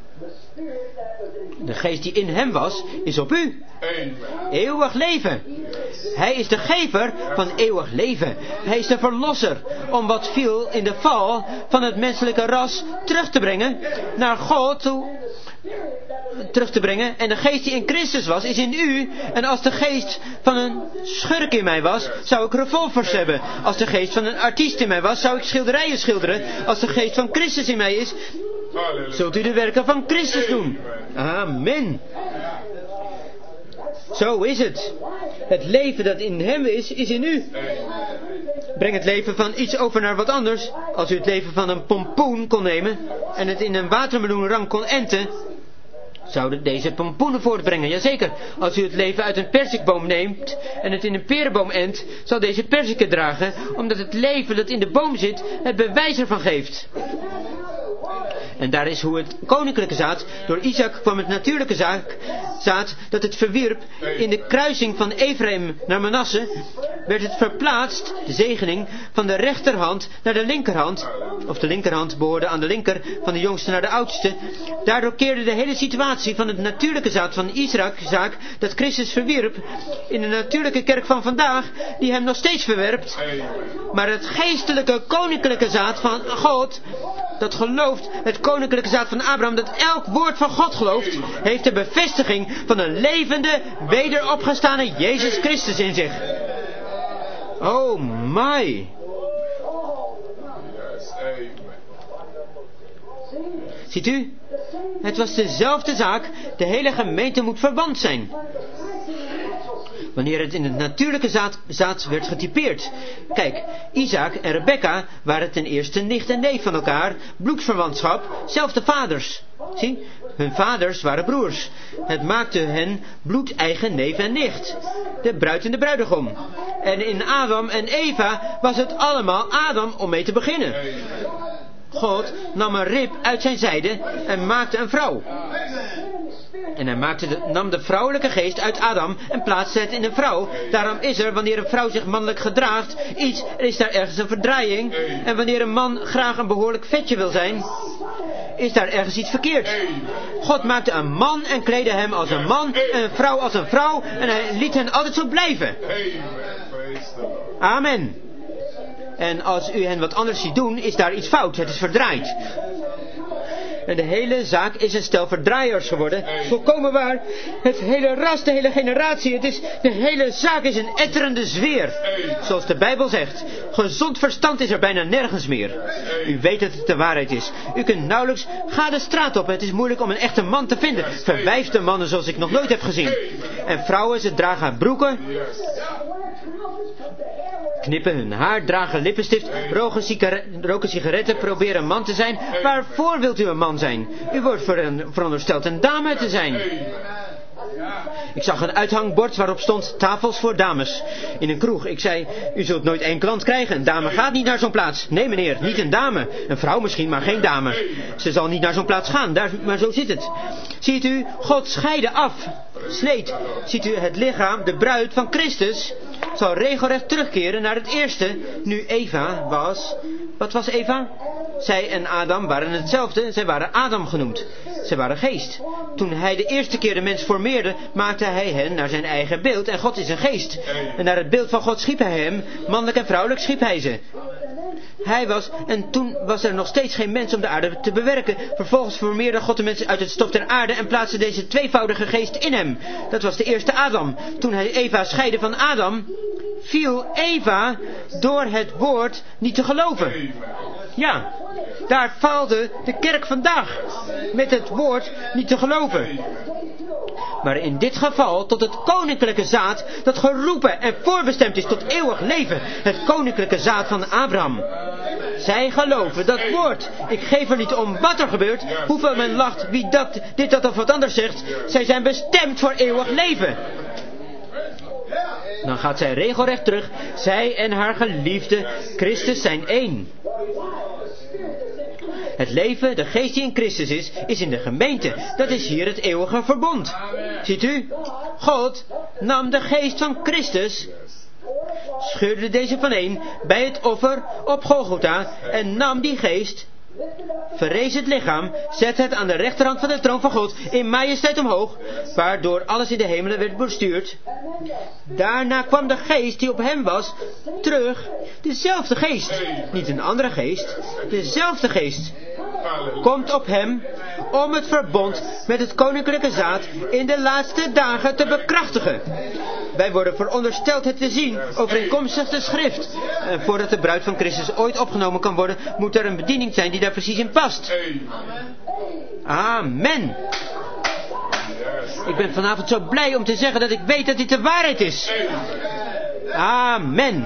De geest die in hem was, is op u. Eeuwig leven. Hij is de gever van eeuwig leven. Hij is de verlosser om wat viel in de val van het menselijke ras terug te brengen naar God toe. Terug te brengen. En de geest die in Christus was, is in u. En als de geest van een schurk in mij was, zou ik revolvers hebben. Als de geest van een artiest in mij was, zou ik schilderijen schilderen. Als de geest van Christus in mij is, zult u de werken van Christus doen. Amen. Zo is het. Het leven dat in hem is, is in u. Breng het leven van iets over naar wat anders. Als u het leven van een pompoen kon nemen en het in een watermeloenrang kon enten, zouden deze pompoenen voortbrengen. Jazeker. Als u het leven uit een persikboom neemt en het in een perenboom ent, zal deze perziken dragen, omdat het leven dat in de boom zit het bewijs ervan geeft. En daar is hoe het koninklijke zaad, door Isaac kwam het natuurlijke zaak, zaad, dat het verwierp in de kruising van Ephraim naar Manasse, werd het verplaatst, de zegening, van de rechterhand naar de linkerhand, of de linkerhand behoorde aan de linker, van de jongste naar de oudste. Daardoor keerde de hele situatie van het natuurlijke zaad van Isaac, zaak, dat Christus verwierp, in de natuurlijke kerk van vandaag, die hem nog steeds verwerpt. Maar het geestelijke koninklijke zaad van God, dat gelooft, het koninklijke zaad van Abraham, dat elk woord van God gelooft, heeft de bevestiging van een levende, wederopgestane Jezus Christus in zich. Oh my. Ziet u? Het was dezelfde zaak, de hele gemeente moet verwant zijn. Wanneer het in het natuurlijke zaad, zaad werd getypeerd. Kijk, Isaac en Rebecca waren ten eerste nicht en neef van elkaar, bloedverwantschap, zelfde vaders. Zie, hun vaders waren broers. Het maakte hen bloedeigen neef en nicht. De bruid en de bruidegom. En in Adam en Eva was het allemaal Adam om mee te beginnen. God nam een rib uit zijn zijde en maakte een vrouw. En hij maakte de, nam de vrouwelijke geest uit Adam en plaatste het in een vrouw. Daarom is er, wanneer een vrouw zich mannelijk gedraagt, iets, er is daar ergens een verdraaiing. En wanneer een man graag een behoorlijk vetje wil zijn, is daar ergens iets verkeerd. God maakte een man en kleedde hem als een man en een vrouw als een vrouw. En hij liet hen altijd zo blijven. Amen. En als u hen wat anders ziet doen, is daar iets fout. Het is verdraaid. En de hele zaak is een stel verdraaiers geworden. Volkomen waar. Het hele ras, de hele generatie. Het is, de hele zaak is een etterende zweer. Zoals de Bijbel zegt. Gezond verstand is er bijna nergens meer. U weet dat het de waarheid is. U kunt nauwelijks, ga de straat op. Het is moeilijk om een echte man te vinden. Verwijfde mannen zoals ik nog nooit heb gezien. En vrouwen, ze dragen broeken. Knippen hun haar, dragen lippenstift, roken, sigare- roken sigaretten, proberen een man te zijn. Waarvoor wilt u een man zijn? U wordt ver- verondersteld een dame te zijn. Ik zag een uithangbord waarop stond tafels voor dames. In een kroeg. Ik zei, u zult nooit één klant krijgen. Een dame gaat niet naar zo'n plaats. Nee meneer, niet een dame. Een vrouw misschien, maar geen dame. Ze zal niet naar zo'n plaats gaan. Daar, maar zo zit het. Ziet u, God scheidde af. Sleet. Ziet u, het lichaam, de bruid van Christus, zal regelrecht terugkeren naar het eerste. Nu Eva was... Wat was Eva? Zij en Adam waren hetzelfde. Zij waren Adam genoemd. Zij waren geest. Toen hij de eerste keer de mens formeerde, maakte hij hen naar zijn eigen beeld. En God is een geest. En naar het beeld van God schiep hij hem. Mannelijk en vrouwelijk schiep hij ze. Hij was, en toen was er nog steeds geen mens om de aarde te bewerken. Vervolgens formeerde God de mens uit het stof der aarde en plaatste deze tweevoudige geest in hem. Dat was de eerste Adam. Toen hij Eva scheidde van Adam, viel Eva door het woord niet te geloven. Ja, daar faalde de kerk vandaag. Met het woord niet te geloven. Maar in dit geval tot het koninklijke zaad dat geroepen en voorbestemd is tot eeuwig leven. Het koninklijke zaad van Abraham. Zij geloven dat woord. Ik geef er niet om wat er gebeurt, hoeveel men lacht, wie dat, dit, dat of wat anders zegt. Zij zijn bestemd voor eeuwig leven. Dan gaat zij regelrecht terug. Zij en haar geliefde Christus zijn één. Het leven, de geest die in Christus is, is in de gemeente. Dat is hier het eeuwige verbond. Ziet u? God nam de geest van Christus, scheurde deze vaneen bij het offer op Golgotha en nam die geest, verrees het lichaam, zet het aan de rechterhand van de troon van God in majesteit omhoog, waardoor alles in de hemelen werd bestuurd. Daarna kwam de geest die op hem was terug, dezelfde geest, niet een andere geest, dezelfde geest, komt op hem om het verbond met het koninklijke zaad in de laatste dagen te bekrachtigen. Wij worden verondersteld het te zien overeenkomstig de schrift. En voordat de bruid van Christus ooit opgenomen kan worden, moet er een bediening zijn die daar precies in past. Amen. Ik ben vanavond zo blij om te zeggen dat ik weet dat dit de waarheid is. Amen.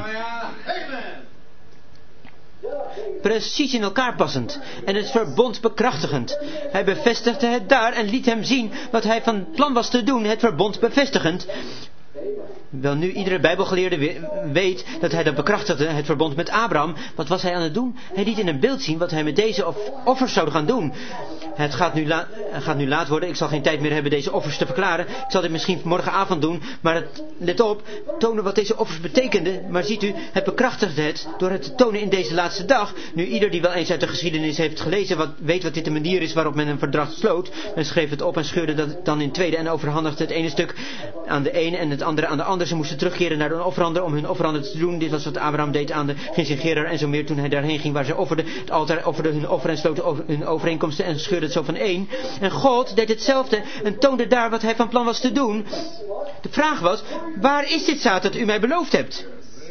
Precies in elkaar passend en het verbond bekrachtigend. Hij bevestigde het daar en liet hem zien wat hij van plan was te doen, het verbond bevestigend. Wel nu, iedere bijbelgeleerde weet dat hij dat bekrachtigde, het verbond met Abraham. Wat was hij aan het doen? Hij liet in een beeld zien wat hij met deze offers zou gaan doen. Het gaat nu, la- gaat nu laat worden. Ik zal geen tijd meer hebben deze offers te verklaren. Ik zal dit misschien morgenavond doen. Maar het, let op, tonen wat deze offers betekenden. Maar ziet u, het bekrachtigde het door het te tonen in deze laatste dag. Nu ieder die wel eens uit de geschiedenis heeft gelezen, wat, weet wat dit de manier is waarop men een verdrag sloot. Men schreef het op en scheurde dat dan in tweede en overhandigde het ene stuk aan de ene en het andere aan de andere. Ze moesten terugkeren naar hun offeranden om hun offeranden te doen. Dit was wat Abraham deed aan de Ginzigerer en zo meer toen hij daarheen ging waar ze offerden. Het altaar offerde hun offer en sloot over hun overeenkomsten en scheurde het zo van één. En God deed hetzelfde en toonde daar wat hij van plan was te doen. De vraag was, waar is dit zaad dat u mij beloofd hebt?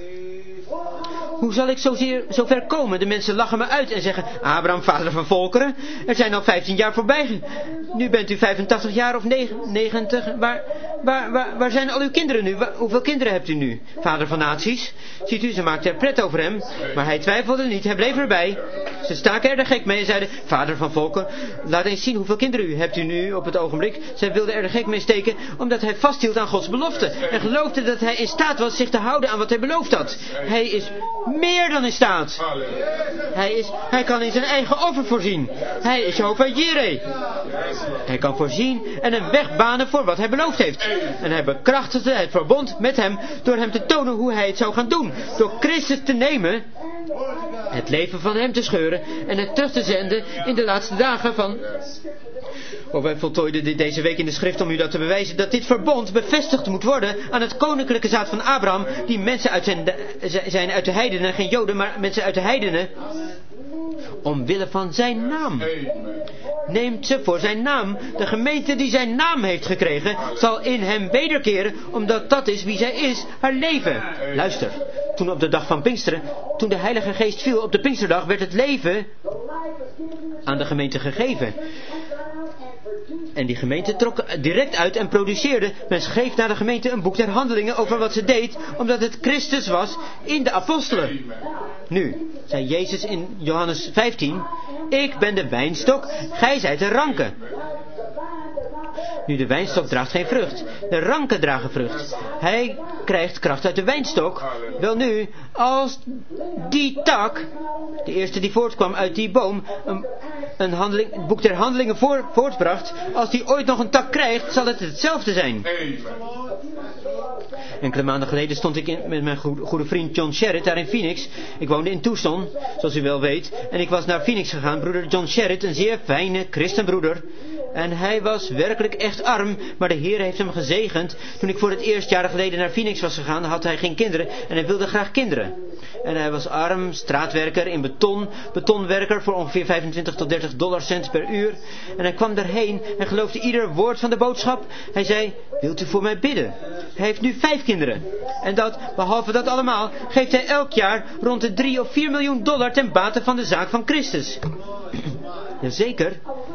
Hoe zal ik zozeer, zo ver komen? De mensen lachen me uit en zeggen, Abraham, vader van volkeren, er zijn al vijftien jaar voorbij. Nu bent u vijfentachtig jaar of negentig. Waar, waar, waar, waar zijn al uw kinderen nu? Waar, hoeveel kinderen hebt u nu? Vader van naties. Ziet u, ze maakten er pret over hem. Maar hij twijfelde niet, hij bleef erbij. Ze staken er de gek mee en zeiden, vader van volken, laat eens zien hoeveel kinderen u hebt u nu op het ogenblik. Zij wilden er de gek mee steken, omdat hij vasthield aan Gods belofte. En geloofde dat hij in staat was zich te houden aan wat hij beloofd had. Hij is meer dan in staat. Hij, is, hij kan in zijn eigen offer voorzien. Hij is Jehovah Jireh. Hij kan voorzien en een weg banen voor wat hij beloofd heeft. En hij bekrachtigde het verbond met hem door hem te tonen hoe hij het zou gaan doen. Door Christus te nemen, het leven van hem te scheuren en het terug te zenden in de laatste dagen van... Oh, wij voltooiden dit deze week in de schrift om u dat te bewijzen, dat dit verbond bevestigd moet worden aan het koninklijke zaad van Abraham, die mensen uit zijn, zijn uit de heidenen, geen Joden, maar mensen uit de heidenen, omwille van zijn naam. Neemt ze voor zijn naam. De gemeente die zijn naam heeft gekregen, zal in hem wederkeren, omdat dat is wie zij is, haar leven. Luister, toen op de dag van Pinksteren, toen de Heilige Geest viel op de Pinksterdag, werd het leven aan de gemeente gegeven. En die gemeente trok direct uit en produceerde. Men schreef naar de gemeente een boek der handelingen over wat ze deed, omdat het Christus was in de apostelen. Nu, zei Jezus in Johannes vijftien, ik ben de wijnstok, gij zijt de ranken. Nu, de wijnstok draagt geen vrucht. De ranken dragen vrucht. Hij krijgt kracht uit de wijnstok. Wel nu, als die tak, de eerste die voortkwam uit die boom, een, een, handeling, een boek der handelingen voor, voortbracht, als die ooit nog een tak krijgt, zal het hetzelfde zijn. Enkele maanden geleden stond ik in, met mijn goede, goede vriend John Sherritt daar in Phoenix. Ik woonde in Tucson, zoals u wel weet. En ik was naar Phoenix gegaan. Broeder John Sherritt, een zeer fijne christenbroeder. En hij was werkelijk echt arm, maar de Heer heeft hem gezegend. Toen ik voor het eerst jaren geleden naar Phoenix was gegaan, had hij geen kinderen en hij wilde graag kinderen. En hij was arm, straatwerker in beton, betonwerker voor ongeveer vijfentwintig tot dertig dollar cent per uur. En hij kwam daarheen en geloofde ieder woord van de boodschap. Hij zei, wilt u voor mij bidden? Hij heeft nu vijf kinderen. En dat, behalve dat allemaal, geeft hij elk jaar rond de drie of vier miljoen dollar ten bate van de zaak van Christus. Jazeker.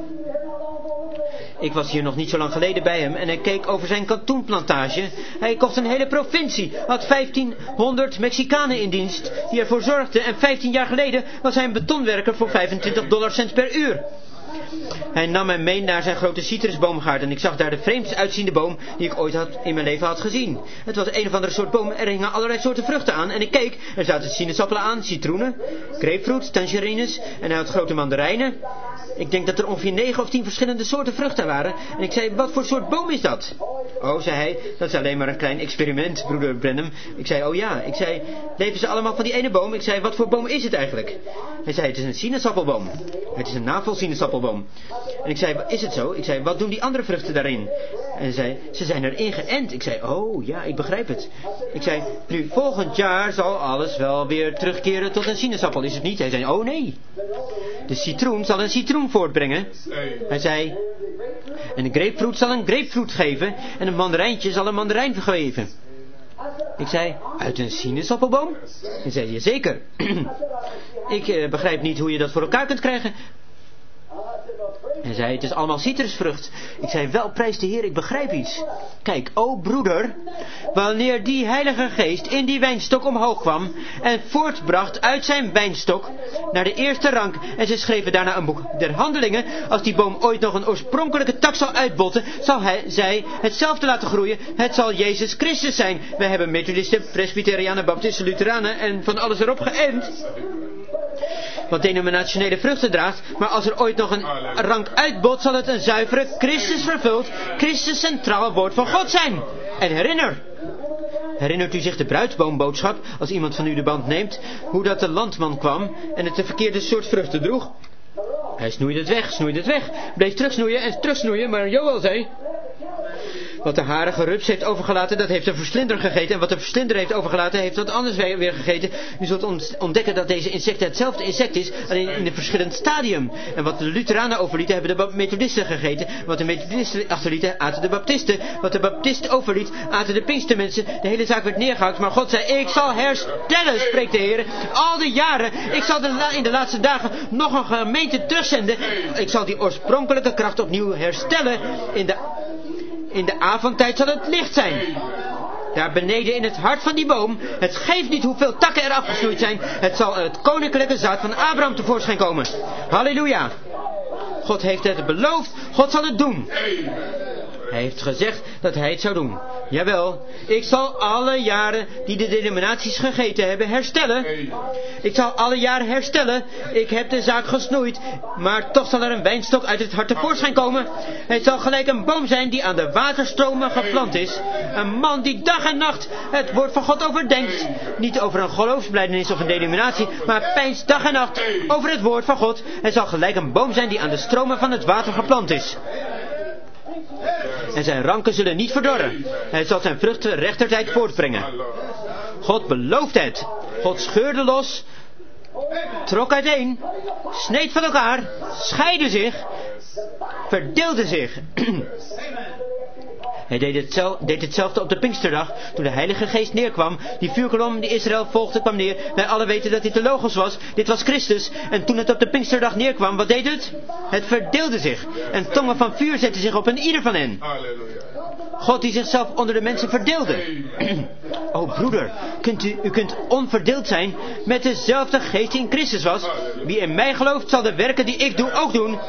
Ik was hier nog niet zo lang geleden bij hem en hij keek over zijn katoenplantage. Hij kocht een hele provincie, had vijftienhonderd Mexicanen in dienst die ervoor zorgden. En vijftien jaar geleden was hij een betonwerker voor vijfentwintig dollar cent per uur. Hij nam mij mee naar zijn grote citrusboomgaard en ik zag daar de vreemdst uitziende boom die ik ooit had in mijn leven had gezien. Het was een of andere soort boom, er hingen allerlei soorten vruchten aan en ik keek, er zaten sinaasappelen aan, citroenen, grapefruit, tangerines en hij had grote mandarijnen. Ik denk dat er ongeveer negen of tien verschillende soorten vruchten waren en ik zei, wat voor soort boom is dat? Oh, zei hij, dat is alleen maar een klein experiment, broeder Branham. Ik zei, oh ja, ik zei, leven ze allemaal van die ene boom? Ik zei, wat voor boom is het eigenlijk? Hij zei, het is een sinaasappelboom. Het is een navelsinaasappelboom. En ik zei, is het zo? Ik zei, wat doen die andere vruchten daarin? En hij zei, ze zijn erin geënt. Ik zei, oh ja, ik begrijp het. Ik zei, nu, volgend jaar zal alles wel weer terugkeren tot een sinaasappel, is het niet? Hij zei, oh nee. De citroen zal een citroen voortbrengen. Hij zei, en de grapefruit zal een grapefruit geven. En een mandarijntje zal een mandarijn geven. Ik zei, uit een sinaasappelboom? Hij zei, jazeker. Ik uh, begrijp niet hoe je dat voor elkaar kunt krijgen. Hij zei, het is allemaal citrusvrucht. Ik zei, wel, prijs de Heer, ik begrijp iets. Kijk, o broeder, wanneer die Heilige Geest in die wijnstok omhoog kwam en voortbracht uit zijn wijnstok naar de eerste rank, en ze schreven daarna een boek der handelingen, als die boom ooit nog een oorspronkelijke tak zal uitbotten, zal hij, zij hetzelfde laten groeien. Het zal Jezus Christus zijn. We hebben Methodisten, Presbyterianen, Baptisten, Lutheranen en van alles erop geënt wat denominationele vruchten draagt, maar als er ooit nog een rank uitbot, zal het een zuivere, Christus vervuld, Christus centraal woord van God zijn. En herinner, herinnert u zich de bruidsboomboodschap, als iemand van u de band neemt, hoe dat de landman kwam en het de verkeerde soort vruchten droeg? Hij snoeide het weg, snoeide het weg, bleef terugsnoeien en terugsnoeien, maar Joël zei, wat de harige rups heeft overgelaten, dat heeft de verslinder gegeten. En wat de verslinder heeft overgelaten, heeft dat anders weer, weer gegeten. U zult ontdekken dat deze insecten hetzelfde insect is, alleen in een verschillend stadium. En wat de Lutheranen overlieten, hebben de Methodisten gegeten. Wat de Methodisten achterlieten, aten de Baptisten. Wat de Baptisten overliet, aten de Pinkstermensen. De hele zaak werd neergehakt, maar God zei, ik zal herstellen, spreekt de Heer. Al die jaren, ik zal de la- in de laatste dagen nog een gemeente terugzenden. Ik zal die oorspronkelijke kracht opnieuw herstellen. In de In de avondtijd zal het licht zijn. Daar beneden in het hart van die boom. Het geeft niet hoeveel takken er afgesnoeid zijn. Het zal het koninklijke zaad van Abraham tevoorschijn komen. Halleluja. God heeft het beloofd. God zal het doen. Hij heeft gezegd dat hij het zou doen. Jawel, ik zal alle jaren die de denominaties gegeten hebben herstellen. Ik zal alle jaren herstellen. Ik heb de zaak gesnoeid, maar toch zal er een wijnstok uit het hart tevoorschijn komen. Het zal gelijk een boom zijn die aan de waterstromen geplant is. Een man die dag en nacht het woord van God overdenkt. Niet over een geloofsbelijdenis of een denominatie, maar peinst dag en nacht over het woord van God. Het zal gelijk een boom zijn die aan de stromen van het water geplant is. En zijn ranken zullen niet verdorren. Hij zal zijn vruchten rechtertijd voortbrengen. God belooft het. God scheurde los trok uiteen, sneed van elkaar, scheidde zich, verdeelde zich. Hij deed, het zel, deed hetzelfde op de Pinksterdag, toen de Heilige Geest neerkwam. Die vuurkolom die Israël volgde kwam neer. Wij alle weten dat dit de Logos was. Dit was Christus. En toen het op de Pinksterdag neerkwam, wat deed het? Het verdeelde zich. En tongen van vuur zetten zich op een ieder van hen. God die zichzelf onder de mensen verdeelde. O broeder, kunt u, u kunt onverdeeld zijn met dezelfde geest die in Christus was. Wie in mij gelooft, zal de werken die ik doe ook doen.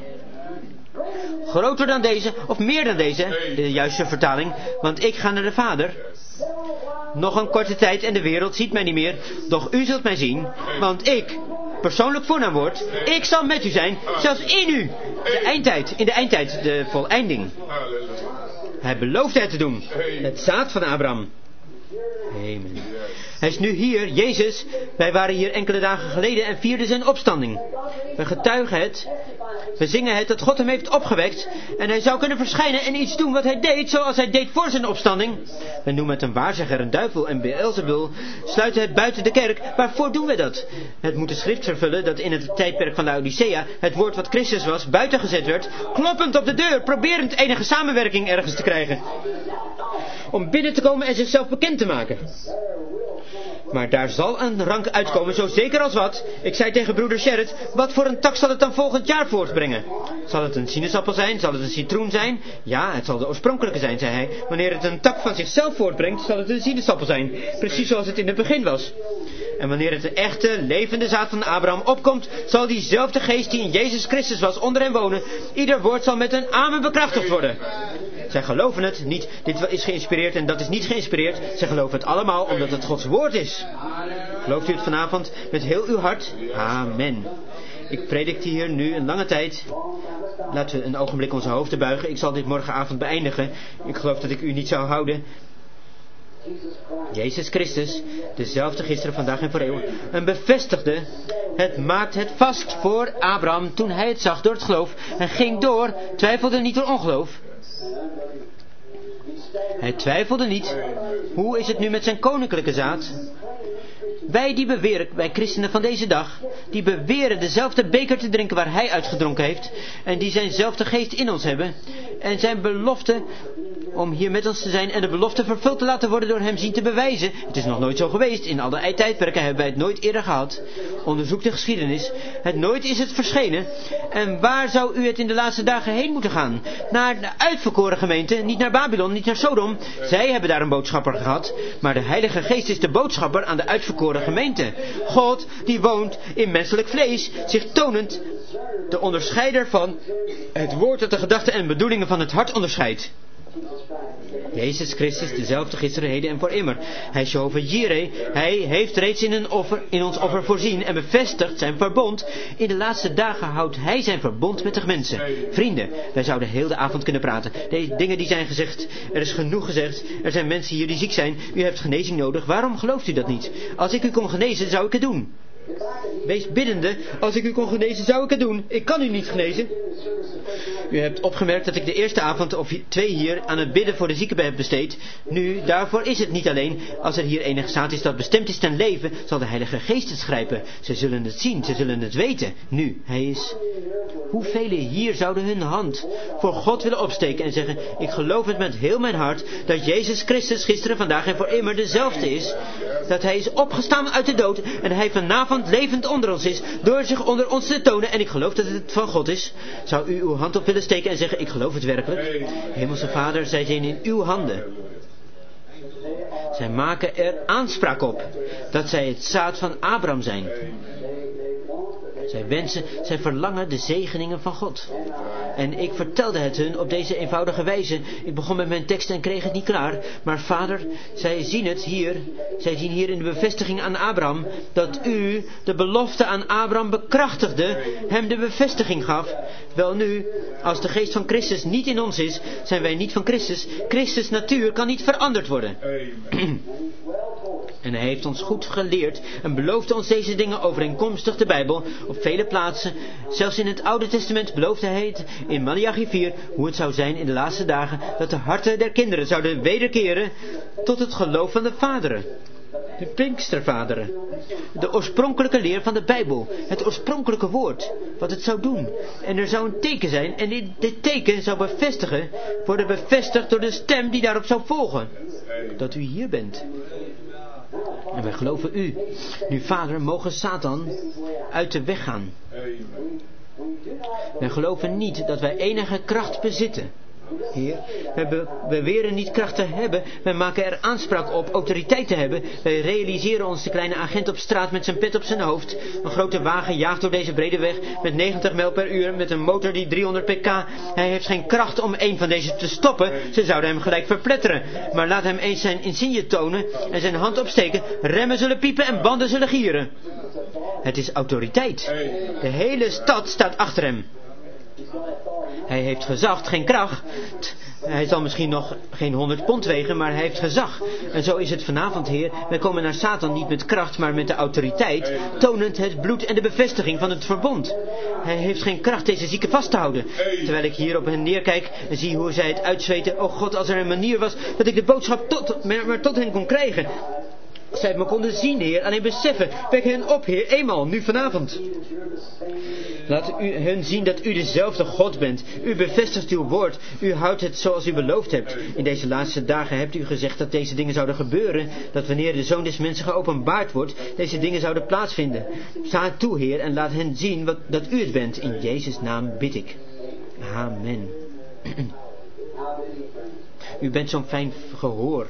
Groter dan deze, of meer dan deze, de juiste vertaling, want ik ga naar de Vader. Nog een korte tijd en de wereld ziet mij niet meer, doch u zult mij zien, want ik, persoonlijk voornaamwoord, ik zal met u zijn, zelfs in u. De eindtijd, in de eindtijd, de voleinding. Hij beloofde het te doen, het zaad van Abraham. Amen. Hij is nu hier, Jezus. Wij waren hier enkele dagen geleden en vierden zijn opstanding. We getuigen het. We zingen het dat God hem heeft opgewekt. En hij zou kunnen verschijnen en iets doen wat hij deed zoals hij deed voor zijn opstanding. We noemen het een waarzegger, een duivel en Beelzebul. Sluiten het buiten de kerk. Waarvoor doen we dat? Het moet de schrift vervullen dat in het tijdperk van de Odyssea het woord wat Christus was buiten gezet werd. Kloppend op de deur, proberend enige samenwerking ergens te krijgen. Om binnen te komen en zichzelf bekend te maken. Maar daar zal een rank uitkomen, zo zeker als wat. Ik zei tegen broeder Sherrit, wat voor een tak zal het dan volgend jaar voortbrengen? Zal het een sinaasappel zijn? Zal het een citroen zijn? Ja, het zal de oorspronkelijke zijn, zei hij. Wanneer het een tak van zichzelf voortbrengt, zal het een sinaasappel zijn. Precies zoals het in het begin was. En wanneer het de echte, levende zaad van Abraham opkomt, zal diezelfde geest die in Jezus Christus was onder hen wonen. Ieder woord zal met een amen bekrachtigd worden. Zij geloven het niet, dit is geïnspireerd en dat is niet geïnspireerd. Zij geloven het allemaal omdat het Gods woord is. Gelooft u het vanavond met heel uw hart? Amen. Ik predikte hier nu een lange tijd. Laten we een ogenblik onze hoofden buigen. Ik zal dit morgenavond beëindigen. Ik geloof dat ik u niet zou houden. Jezus Christus, dezelfde gisteren, vandaag en voor eeuwig, en bevestigde, het maakt het vast voor Abraham toen hij het zag door het geloof en ging door, twijfelde niet door ongeloof. Hij twijfelde niet. Hoe is het nu met zijn koninklijke zaad? Wij die beweren, wij christenen van deze dag, die beweren dezelfde beker te drinken waar hij uitgedronken heeft, en die zijnzelfde geest in ons hebben, en zijn belofte om hier met ons te zijn en de belofte vervuld te laten worden door hem zien te bewijzen. Het is nog nooit zo geweest. In alle tijdperken hebben wij het nooit eerder gehad. Onderzoek de geschiedenis. Het nooit is het verschenen. En waar zou u het in de laatste dagen heen moeten gaan? Naar de uitverkoren gemeente, niet naar Babylon, niet naar Sodom. Zij hebben daar een boodschapper gehad. Maar de Heilige Geest is de boodschapper aan de uitverkoren gemeente. God, die woont in menselijk vlees, zich tonend de onderscheider van het woord dat de gedachten en bedoelingen van het hart onderscheidt. Jezus Christus, dezelfde gisteren, heden en voor immer. Hij is Jehovah Jireh. Hij heeft reeds in, een offer, in ons offer voorzien en bevestigt zijn verbond. In de laatste dagen houdt hij zijn verbond met de mensen. Vrienden, wij zouden heel de avond kunnen praten. De dingen die zijn gezegd, er is genoeg gezegd. Er zijn mensen hier die ziek zijn. U hebt genezing nodig. Waarom gelooft u dat niet? Als ik u kon genezen, zou ik het doen. Wees biddende, als ik u kon genezen, zou ik het doen. Ik kan u niet genezen. U hebt opgemerkt dat ik de eerste avond of twee hier aan het bidden voor de zieken heb besteed. Nu, daarvoor is het niet alleen. Als er hier enig zaad is dat bestemd is ten leven, zal de Heilige Geest het grijpen. Ze zullen het zien, ze zullen het weten. Nu, hij is... Hoeveel hier zouden hun hand voor God willen opsteken en zeggen, ik geloof het met heel mijn hart, dat Jezus Christus gisteren, vandaag en voor immer dezelfde is. Dat hij is opgestaan uit de dood en hij vanavond levend onder ons is, door zich onder ons te tonen, en ik geloof dat het van God is. Zou u uw hand op willen steken en zeggen, ik geloof het werkelijk. Hemelse Vader, zij zijn in uw handen. Zij maken er aanspraak op dat zij het zaad van Abraham zijn. Zij wensen, zij verlangen de zegeningen van God. En ik vertelde het hun op deze eenvoudige wijze. Ik begon met mijn tekst en kreeg het niet klaar. Maar vader, zij zien het hier. Zij zien hier in de bevestiging aan Abraham, dat u de belofte aan Abraham bekrachtigde, hem de bevestiging gaf. Wel nu, als de geest van Christus niet in ons is, zijn wij niet van Christus. Christus' natuur kan niet veranderd worden. En hij heeft ons goed geleerd en beloofde ons deze dingen overeenkomstig de Bijbel op vele plaatsen. Zelfs in het Oude Testament beloofde hij het in Maleachi vier, hoe het zou zijn in de laatste dagen, dat de harten der kinderen zouden wederkeren tot het geloof van de vaderen. De Pinkstervaderen. De oorspronkelijke leer van de Bijbel. Het oorspronkelijke woord. Wat het zou doen. En er zou een teken zijn. En dit, dit teken zou bevestigen. Worden bevestigd door de stem die daarop zou volgen. Dat u hier bent. En wij geloven u. Nu Vader, mogen Satan uit de weg gaan. Wij geloven niet dat wij enige kracht bezitten. Heer, we beweren niet kracht te hebben. Wij maken er aanspraak op autoriteit te hebben. Wij realiseren ons de kleine agent op straat met zijn pet op zijn hoofd. Een grote wagen jaagt door deze brede weg met negentig mijl per uur met een motor die driehonderd pk. Hij heeft geen kracht om een van deze te stoppen. Ze zouden hem gelijk verpletteren. Maar laat hem eens zijn insigne tonen en zijn hand opsteken. Remmen zullen piepen en banden zullen gieren. Het is autoriteit. De hele stad staat achter hem. Hij heeft gezag, geen kracht. Hij zal misschien nog geen honderd pond wegen, maar hij heeft gezag. En zo is het vanavond, Heer. Wij komen naar Satan niet met kracht, maar met de autoriteit, tonend het bloed en de bevestiging van het verbond. Hij heeft geen kracht deze zieken vast te houden. Terwijl ik hier op hen neerkijk en zie hoe zij het uitzweten. Oh God, als er een manier was dat ik de boodschap tot, maar, maar tot hen kon krijgen. Als zij het me konden zien, Heer, alleen beseffen. Wek hen op, Heer, eenmaal, nu vanavond. Laat u hen zien dat u dezelfde God bent. U bevestigt uw woord. U houdt het zoals u beloofd hebt. In deze laatste dagen hebt u gezegd dat deze dingen zouden gebeuren. Dat wanneer de Zoon des Mensen geopenbaard wordt, deze dingen zouden plaatsvinden. Sta toe, Heer, en laat hen zien wat, dat u het bent. In Jezus' naam bid ik. Amen. U bent zo'n fijn gehoor.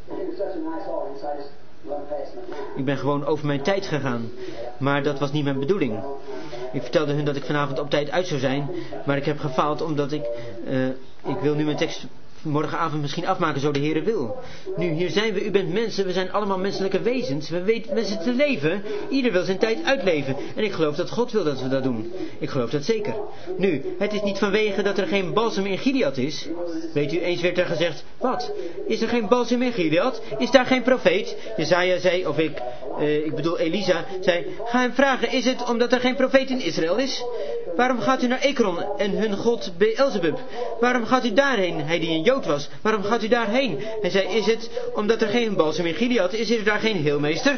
Ik ben gewoon over mijn tijd gegaan. Maar dat was niet mijn bedoeling. Ik vertelde hun dat ik vanavond op tijd uit zou zijn. Maar ik heb gefaald omdat ik... Uh, ik wil nu mijn tekst morgenavond misschien afmaken, zo de Heere wil. Nu, hier zijn we. U bent mensen. We zijn allemaal menselijke wezens. We weten mensen te leven. Ieder wil zijn tijd uitleven. En ik geloof dat God wil dat we dat doen. Ik geloof dat zeker. Nu, het is niet vanwege dat er geen balsem in Gilead is. Weet u, eens werd er gezegd, wat? Is er geen balsem in Gilead? Is daar geen profeet? Jesaja zei, of ik, uh, ik bedoel Elisa, zei, ga hem vragen, is het omdat er geen profeet in Israël is? Waarom gaat u naar Ekron en hun god Beelzebub? Waarom gaat u daarheen, hij die een Jood was? Waarom gaat u daarheen? Hij zei, is het omdat er geen balsem in Gilead is? Is er daar geen heelmeester?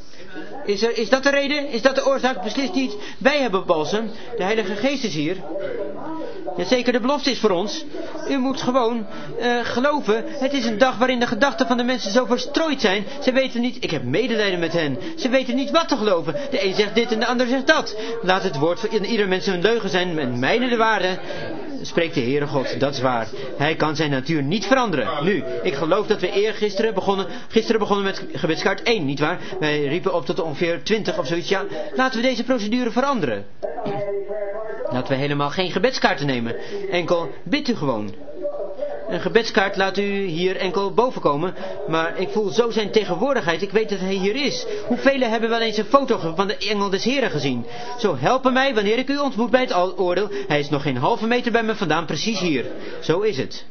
Is, er, is dat de reden? Is dat de oorzaak? Beslist niet. Wij hebben balsem. De Heilige Geest is hier. Jazeker, de belofte is voor ons. U moet gewoon uh, geloven. Het is een dag waarin de gedachten van de mensen zo verstrooid zijn. Ze weten niet, ik heb medelijden met hen. Ze weten niet wat te geloven. De een zegt dit en de ander zegt dat. Laat het woord van ieder mens een leugen zijn en mijne de waarde. Spreekt de Heere God, dat is waar. Hij kan zijn natuur niet veranderen. Nu, ik geloof dat we eergisteren begonnen, gisteren begonnen met gebedskaart één, nietwaar? Wij riepen op tot ongeveer twintig of zoiets. Ja, laten we deze procedure veranderen. Laten we helemaal geen gebedskaarten nemen. Enkel bidt u gewoon. Een gebedskaart laat u hier enkel boven komen. Maar ik voel zo zijn tegenwoordigheid. Ik weet dat hij hier is. Hoeveel hebben wel eens een foto van de engel des Heren gezien? Zo helpen mij wanneer ik u ontmoet bij het oordeel. Hij is nog geen halve meter bij me vandaan. Precies hier. Zo is het.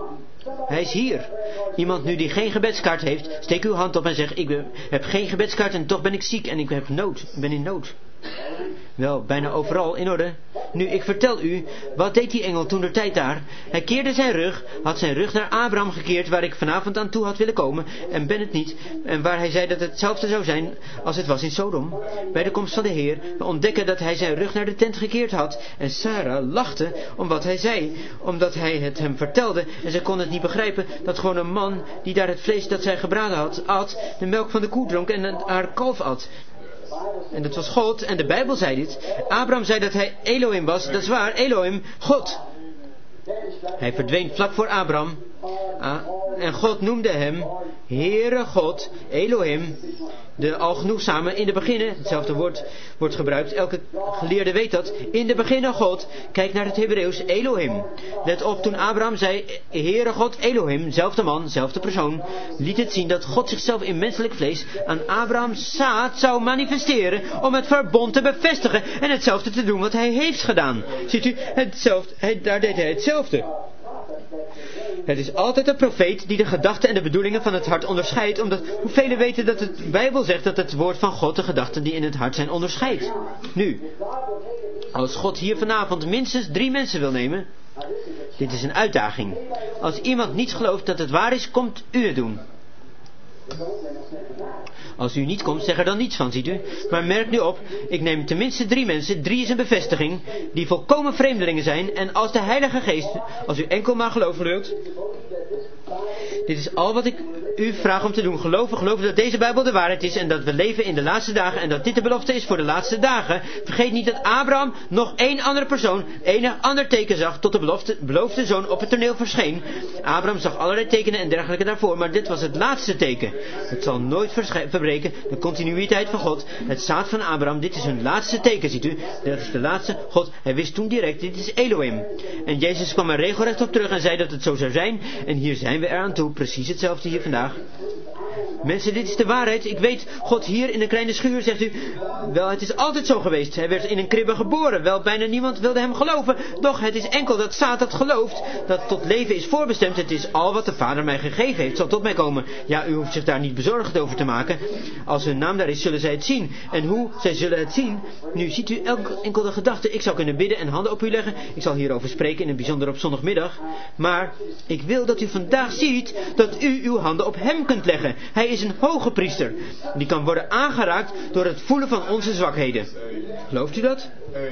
Hij is hier. Iemand nu die geen gebedskaart heeft, steek uw hand op en zeg, ik heb geen gebedskaart en toch ben ik ziek en ik heb nood. Ik ben in nood. Wel, bijna overal in orde. Nu, ik vertel u, wat deed die engel toen der tijd daar? Hij keerde zijn rug, had zijn rug naar Abraham gekeerd, waar ik vanavond aan toe had willen komen, en ben het niet. En waar hij zei dat het hetzelfde zou zijn als het was in Sodom. Bij de komst van de Heer, we ontdekken dat hij zijn rug naar de tent gekeerd had. En Sarah lachte om wat hij zei, omdat hij het hem vertelde. En ze kon het niet begrijpen dat gewoon een man, die daar het vlees dat zij gebraden had, at, de melk van de koe dronk en haar kalf at. En dat was God, en de Bijbel zei dit. Abraham zei dat hij Elohim was, dat is waar, Elohim, God. Hij verdween vlak voor Abraham. Ah, en God noemde hem Heere God, Elohim, de algenoegzame. In de beginnen, hetzelfde woord wordt gebruikt, elke geleerde weet dat. In de beginnen God, kijk naar het Hebreeuws, Elohim. Let op, toen Abraham zei, Heere God, Elohim, zelfde man, zelfde persoon, liet het zien dat God zichzelf in menselijk vlees aan Abrahams zaad zou manifesteren om het verbond te bevestigen en hetzelfde te doen wat hij heeft gedaan. Ziet u, hetzelfde, hij, daar deed hij hetzelfde. Het is altijd een profeet die de gedachten en de bedoelingen van het hart onderscheidt, omdat hoeveel weten dat de Bijbel zegt dat het woord van God de gedachten die in het hart zijn onderscheidt. Nu, als God hier vanavond minstens drie mensen wil nemen, dit is een uitdaging. Als iemand niet gelooft dat het waar is, komt u het doen. Als u niet komt, zeg er dan niets van, ziet u. Maar merk nu op, ik neem tenminste drie mensen, drie is een bevestiging, die volkomen vreemdelingen zijn. En als de Heilige Geest, als u enkel maar geloven wilt. Dit is al wat ik u vraag om te doen. Geloven, geloven dat deze Bijbel de waarheid is en dat we leven in de laatste dagen en dat dit de belofte is voor de laatste dagen. Vergeet niet dat Abraham nog één andere persoon, enig ander teken zag tot de belofte, beloofde zoon op het toneel verscheen. Abraham zag allerlei tekenen en dergelijke daarvoor, maar dit was het laatste teken. Het zal nooit verbreken, de continuïteit van God. Het zaad van Abraham, dit is hun laatste teken, ziet u. Dat is de laatste God. Hij wist toen direct, dit is Elohim. En Jezus kwam er regelrecht op terug en zei dat het zo zou zijn. En hier zijn we eraan toe, precies hetzelfde hier vandaag. Mensen, dit is de waarheid. Ik weet, God hier in een kleine schuur, zegt u. Wel, het is altijd zo geweest. Hij werd in een kribbe geboren. Wel, bijna niemand wilde hem geloven. Doch, het is enkel dat zaad dat gelooft, dat tot leven is voorbestemd. Het is al wat de Vader mij gegeven heeft, zal tot mij komen. Ja, u hoeft zich daar niet bezorgd over te maken. Als hun naam daar is, zullen zij het zien. En hoe? Zij zullen het zien. Nu ziet u elk enkele gedachte. Ik zou kunnen bidden en handen op u leggen. Ik zal hierover spreken, in het bijzonder op zondagmiddag. Maar ik wil dat u vandaag ziet dat u uw handen op hem kunt leggen. Hij is een hoge priester. Die kan worden aangeraakt door het voelen van onze zwakheden. Gelooft u dat?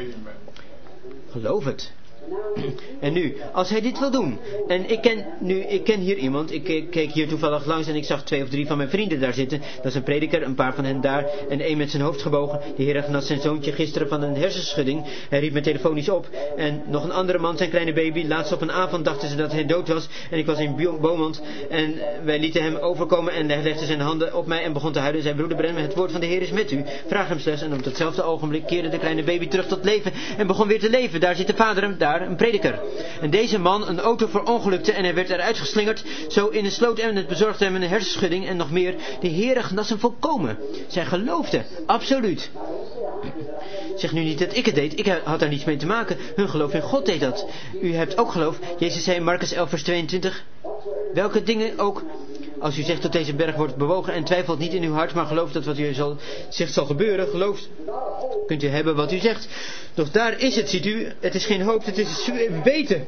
Geloof het. En nu, als hij dit wil doen. En ik ken nu, ik ken hier iemand. Ik keek hier toevallig langs en ik zag twee of drie van mijn vrienden daar zitten. Dat is een prediker, een paar van hen daar. En één met zijn hoofd gebogen. De Heer genas zijn zoontje gisteren van een hersenschudding. Hij riep me telefonisch op. En nog een andere man, zijn kleine baby. Laatst op een avond dachten ze dat hij dood was. En ik was in Beaumont. En wij lieten hem overkomen. En hij legde zijn handen op mij en begon te huilen. En zei: broeder Brennan, het woord van de Heer is met u. Vraag hem slechts. En op datzelfde ogenblik keerde de kleine baby terug tot leven. En begon weer te leven. Daar zit de vader hem, daar. Een prediker. En deze man, een auto verongelukte en hij werd eruit geslingerd. Zo in een sloot en het bezorgde hem een hersenschudding en nog meer. De Heere genas hem volkomen. Zij geloofde. Absoluut. Zeg nu niet dat ik het deed. Ik had daar niets mee te maken. Hun geloof in God deed dat. U hebt ook geloof. Jezus zei in Marcus elf vers tweeëntwintig. Welke dingen ook. Als u zegt dat deze berg wordt bewogen en twijfelt niet in uw hart, maar gelooft dat wat u zal, zegt zal gebeuren, gelooft, kunt u hebben wat u zegt. Doch daar is het, ziet u, het is geen hoop, het is weten.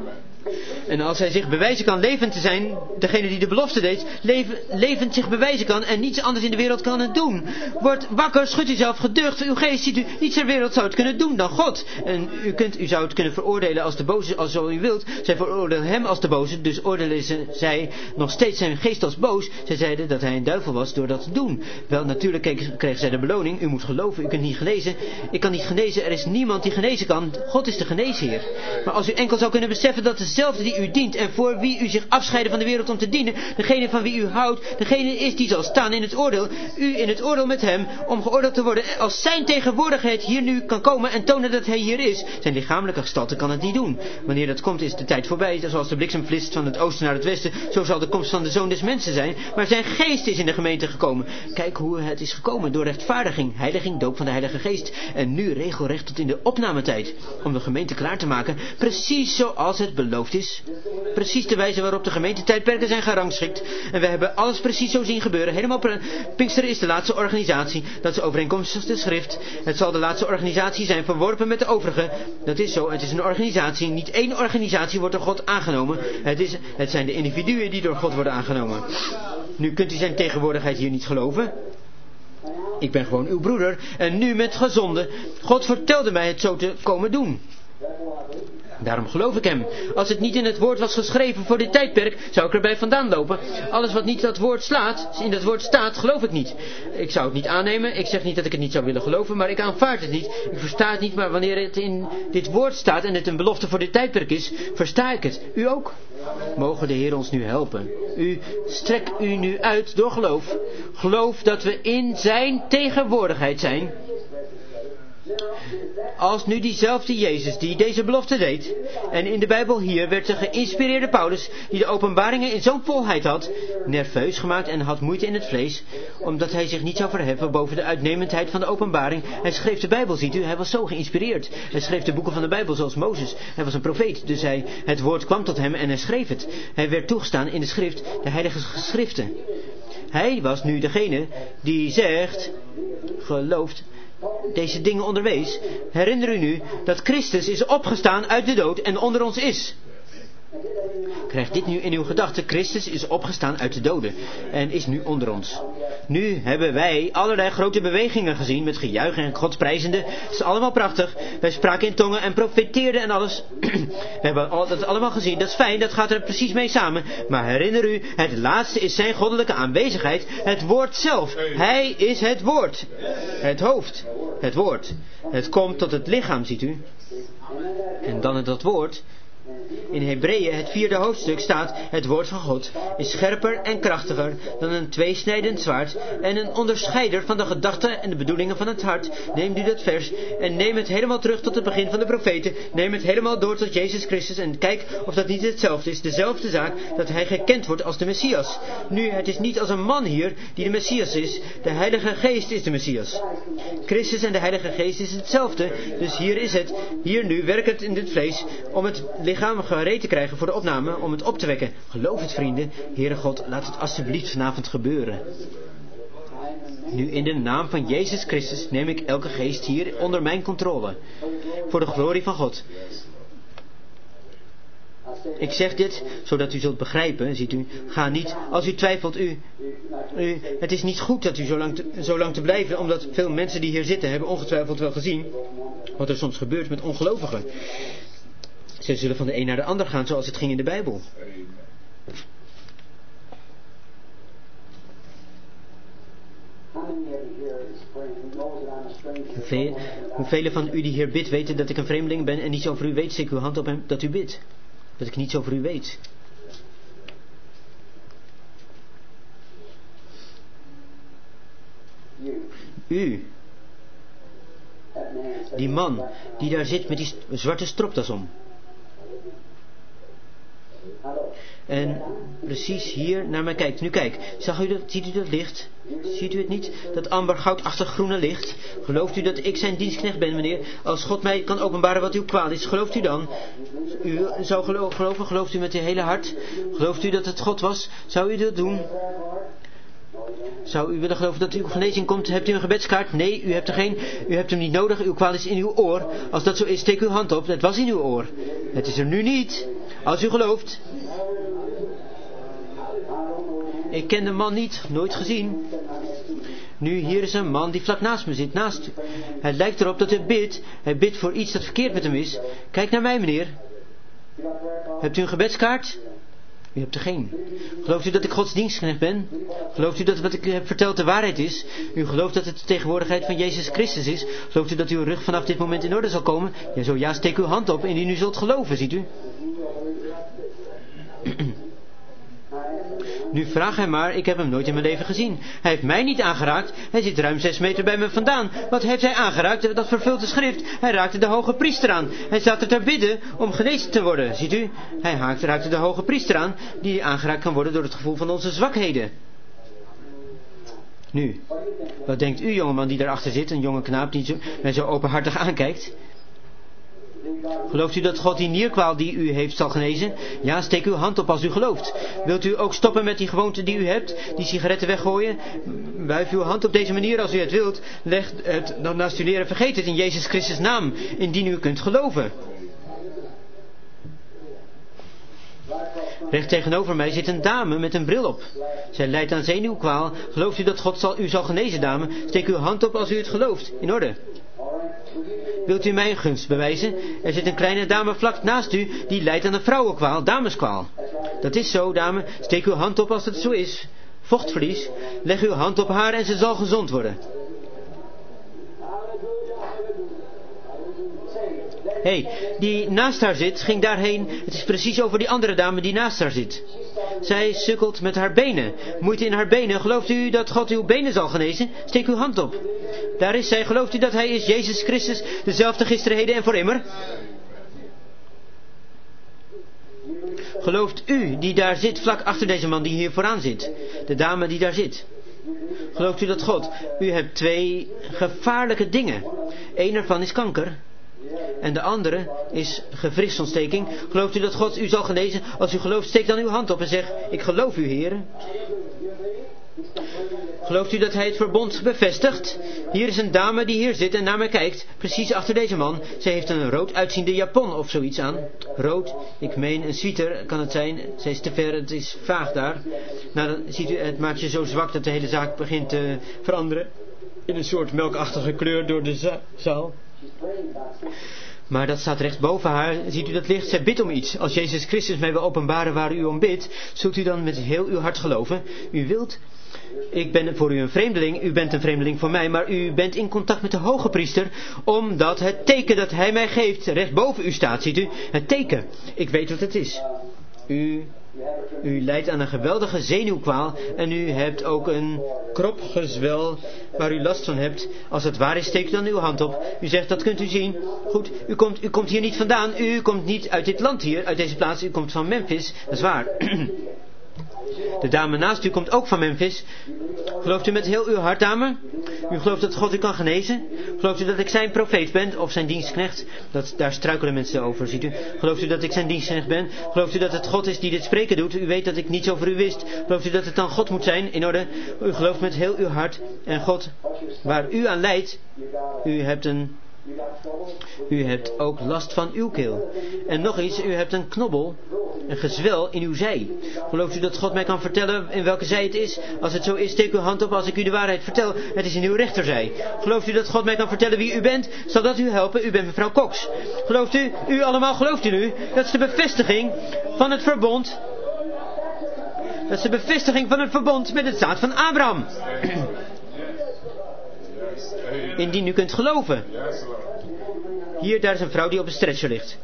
En als hij zich bewijzen kan levend te zijn, degene die de belofte deed, leven, levend zich bewijzen kan en niets anders in de wereld kan het doen. Word wakker, schud uzelf geducht, uw geest ziet u, niets ter wereld zou het kunnen doen dan God. En u, kunt, u zou het kunnen veroordelen als de boze, als zo u wilt. Zij veroordelen hem als de boze, dus oordelen ze, zij nog steeds zijn geest als boos. Zij zeiden dat hij een duivel was door dat te doen. Wel, natuurlijk kregen zij de beloning, u moet geloven, u kunt niet genezen. Ik kan niet genezen, er is niemand die genezen kan. God is de geneesheer. Maar als u enkel zou kunnen beseffen dat dezelfde die u dient en voor wie u zich afscheiden van de wereld om te dienen, degene van wie u houdt, degene is die zal staan in het oordeel, u in het oordeel met hem, om geoordeeld te worden, als zijn tegenwoordigheid hier nu kan komen en tonen dat hij hier is. Zijn lichamelijke gestalte kan het niet doen. Wanneer dat komt is de tijd voorbij, zoals de bliksem flitst van het oosten naar het westen, zo zal de komst van de Zoon des Mensen zijn, maar zijn geest is in de gemeente gekomen. Kijk hoe het is gekomen, door rechtvaardiging, heiliging, doop van de Heilige Geest, en nu regelrecht tot in de opnametijd, om de gemeente klaar te maken, precies zoals het beloofd is. Precies de wijze waarop de gemeentetijdperken zijn gerangschikt. En we hebben alles precies zo zien gebeuren. Helemaal pre- Pinksteren is de laatste organisatie. Dat is overeenkomstig de schrift. Het zal de laatste organisatie zijn, verworpen met de overige. Dat is zo. Het is een organisatie. Niet één organisatie wordt door God aangenomen. Het, is, het zijn de individuen die door God worden aangenomen. Nu kunt u zijn tegenwoordigheid hier niet geloven. Ik ben gewoon uw broeder. En nu met gezonde. God vertelde mij het zo te komen doen. Daarom geloof ik hem. Als het niet in het woord was geschreven voor dit tijdperk, zou ik erbij vandaan lopen. Alles wat niet dat woord slaat, in dat woord staat, geloof ik niet. Ik zou het niet aannemen. Ik zeg niet dat ik het niet zou willen geloven, maar ik aanvaard het niet. Ik versta het niet, maar wanneer het in dit woord staat en het een belofte voor dit tijdperk is, versta ik het. U ook. Mogen de Heer ons nu helpen. U, strek u nu uit door geloof. Geloof dat we in zijn tegenwoordigheid zijn. Als nu diezelfde Jezus die deze belofte deed, en in de Bijbel hier werd de geïnspireerde Paulus, die de openbaringen in zo'n volheid had, nerveus gemaakt en had moeite in het vlees, omdat hij zich niet zou verheffen boven de uitnemendheid van de openbaring. Hij schreef de Bijbel, ziet u, hij was zo geïnspireerd. Hij schreef de boeken van de Bijbel zoals Mozes. Hij was een profeet, dus hij, het woord kwam tot hem en hij schreef het. Hij werd toegestaan in de schrift, de heilige geschriften. Hij was nu degene die zegt, gelooft, deze dingen onderwees. Herinner u nu dat Christus is opgestaan uit de dood en onder ons is. Krijg dit nu in uw gedachten. Christus is opgestaan uit de doden en is nu onder ons. Nu hebben wij allerlei grote bewegingen gezien met gejuich en God prijzende. Het is allemaal prachtig. Wij spraken in tongen en profeteerden en alles. We hebben dat allemaal gezien. Dat is fijn, dat gaat er precies mee samen. Maar herinner u, het laatste is zijn goddelijke aanwezigheid. Het woord zelf. Hij is het woord. Het hoofd. Het woord. Het komt tot het lichaam, ziet u. En dan het dat woord. In Hebreeën, het vierde hoofdstuk, staat: het woord van God is scherper en krachtiger dan een tweesnijdend zwaard en een onderscheider van de gedachten en de bedoelingen van het hart. Neem u dat vers en neem het helemaal terug tot het begin van de profeten. Neem het helemaal door tot Jezus Christus en kijk of dat niet hetzelfde is. Dezelfde zaak, dat hij gekend wordt als de Messias. Nu, het is niet als een man hier die de Messias is. De Heilige Geest is de Messias. Christus en de Heilige Geest is hetzelfde. Dus hier is het. Hier nu werkt het in dit vlees om het lichaam gereed te krijgen voor de opname, om het op te wekken. Geloof het, vrienden. Heere God, laat het alstublieft vanavond gebeuren. Nu in de naam van Jezus Christus neem ik elke geest hier onder mijn controle. Voor de glorie van God. Ik zeg dit, zodat u zult begrijpen, ziet u. Ga niet, als u twijfelt, u, u het is niet goed dat u zo lang, te, zo lang te blijven, omdat veel mensen die hier zitten hebben ongetwijfeld wel gezien wat er soms gebeurt met ongelovigen. Ze zullen van de een naar de ander gaan, zoals het ging in de Bijbel. Hoeveel, hoeveel van u die hier bidt weten dat ik een vreemdeling ben en niets over u weet, steek uw hand op hem dat u bidt. Dat ik niets over u weet. U. Die man die daar zit met die zwarte stropdas om. En precies hier naar mij kijkt. Nu kijk, zag u dat, ziet u dat licht? Ziet u het niet? Dat amber goudachtig groene licht. Gelooft u dat ik zijn dienstknecht ben, meneer? Als God mij kan openbaren wat uw kwaal is, gelooft u dan? U zou geloven, gelooft u met uw hele hart? Gelooft u dat het God was? Zou u dat doen? Zou u willen geloven dat uw genezing komt? Hebt u een gebedskaart? Nee, u hebt er geen. U hebt hem niet nodig. Uw kwaal is in uw oor. Als dat zo is, steek uw hand op. Het was in uw oor. Het is er nu niet. Als u gelooft. Ik ken de man niet. Nooit gezien. Nu, hier is een man die vlak naast me zit. Naast u. Het lijkt erop dat hij bidt. Hij bidt voor iets dat verkeerd met hem is. Kijk naar mij, meneer. Hebt u een gebedskaart? U hebt er geen. Gelooft u dat ik Gods dienstknecht ben? Gelooft u dat wat ik heb verteld de waarheid is? U gelooft dat het de tegenwoordigheid van Jezus Christus is? Gelooft u dat uw rug vanaf dit moment in orde zal komen? Ja, zo ja, steek uw hand op indien u zult geloven, ziet u? Nu vraag hij maar, ik heb hem nooit in mijn leven gezien. Hij heeft mij niet aangeraakt. Hij zit ruim zes meter bij me vandaan. Wat heeft hij aangeraakt? Dat vervult de schrift. Hij raakte de hoge priester aan. Hij staat er ter bidden om genezen te worden, ziet u? Hij haakt, raakte de hoge priester aan, die aangeraakt kan worden door het gevoel van onze zwakheden. Nu, wat denkt u, jongeman die daarachter zit, een jonge knaap die zo, mij zo openhartig aankijkt? Gelooft u dat God die nierkwaal die u heeft zal genezen? Ja, steek uw hand op als u gelooft. Wilt u ook stoppen met die gewoonte die u hebt? Die sigaretten weggooien? Wuif uw hand op deze manier als u het wilt. Leg het dan naast u neer en vergeet het in Jezus Christus naam, indien u kunt geloven. Recht tegenover mij zit een dame met een bril op. Zij lijdt aan zenuwkwaal. Gelooft u dat God zal, u zal genezen, dame? Steek uw hand op als u het gelooft. In orde. Wilt u mij een gunst bewijzen? Er zit een kleine dame vlak naast u, die lijdt aan een vrouwenkwaal, dameskwaal. Dat is zo, dame. Steek uw hand op als het zo is. Vochtverlies. Leg uw hand op haar en ze zal gezond worden. Hé, hey, die naast haar zit, ging daarheen. Het is precies over die andere dame die naast haar zit. Zij sukkelt met haar benen. Moeite in haar benen. Gelooft u dat God uw benen zal genezen? Steek uw hand op. Daar is zij. Gelooft u dat hij is Jezus Christus, dezelfde gisteren, heden en voor immer? Gelooft u die daar zit, vlak achter deze man die hier vooraan zit? De dame die daar zit. Gelooft u dat God? U hebt twee gevaarlijke dingen. Eén ervan is kanker. En de andere is gewrichtsontsteking. Gelooft u dat God u zal genezen? Als u gelooft, steek dan uw hand op en zeg: ik geloof u, Heer. Gelooft u dat hij het verbond bevestigt? Hier is een dame die hier zit en naar mij kijkt, precies achter deze man. Zij heeft een rood uitziende japon of zoiets aan. Rood, ik meen een sweater kan het zijn. Zij is te ver, het is vaag daar. Nou, dan ziet u, het maakt je zo zwak dat de hele zaak begint te veranderen. In een soort melkachtige kleur door de za- zaal. Maar dat staat rechts boven haar. Ziet u dat licht? Zij bidt om iets. Als Jezus Christus mij wil openbaren waar u om bidt, zult u dan met heel uw hart geloven. U wilt... Ik ben voor u een vreemdeling, u bent een vreemdeling voor mij, maar u bent in contact met de hoge priester, omdat het teken dat hij mij geeft recht boven u staat, ziet u? Het teken. Ik weet wat het is. U, u lijdt aan een geweldige zenuwkwaal en u hebt ook een kropgezwel waar u last van hebt. Als het waar is, steekt u dan uw hand op. U zegt, dat kunt u zien. Goed, u komt, u komt hier niet vandaan. U komt niet uit dit land hier, uit deze plaats. U komt van Memphis, dat is waar. De dame naast u komt ook van Memphis. Gelooft u met heel uw hart, dame? U gelooft dat God u kan genezen? Gelooft u dat ik zijn profeet ben of zijn dienstknecht? Dat, daar struikelen mensen over, ziet u. Gelooft u dat ik zijn dienstknecht ben? Gelooft u dat het God is die dit spreken doet? U weet dat ik niets over u wist. Gelooft u dat het dan God moet zijn? In orde. U gelooft met heel uw hart. En God, waar u aan lijdt, u hebt een... U hebt ook last van uw keel. En nog iets, u hebt een knobbel, een gezwel in uw zij. Gelooft u dat God mij kan vertellen in welke zij het is? Als het zo is, steek uw hand op als ik u de waarheid vertel. Het is in uw rechterzij. Gelooft u dat God mij kan vertellen wie u bent? Zal dat u helpen? U bent mevrouw Cox. Gelooft u? U allemaal gelooft u nu? Dat is de bevestiging van het verbond. Dat is de bevestiging van het verbond met het zaad van Abraham. Indien u kunt geloven. Hier, daar is een vrouw die op een stretcher ligt.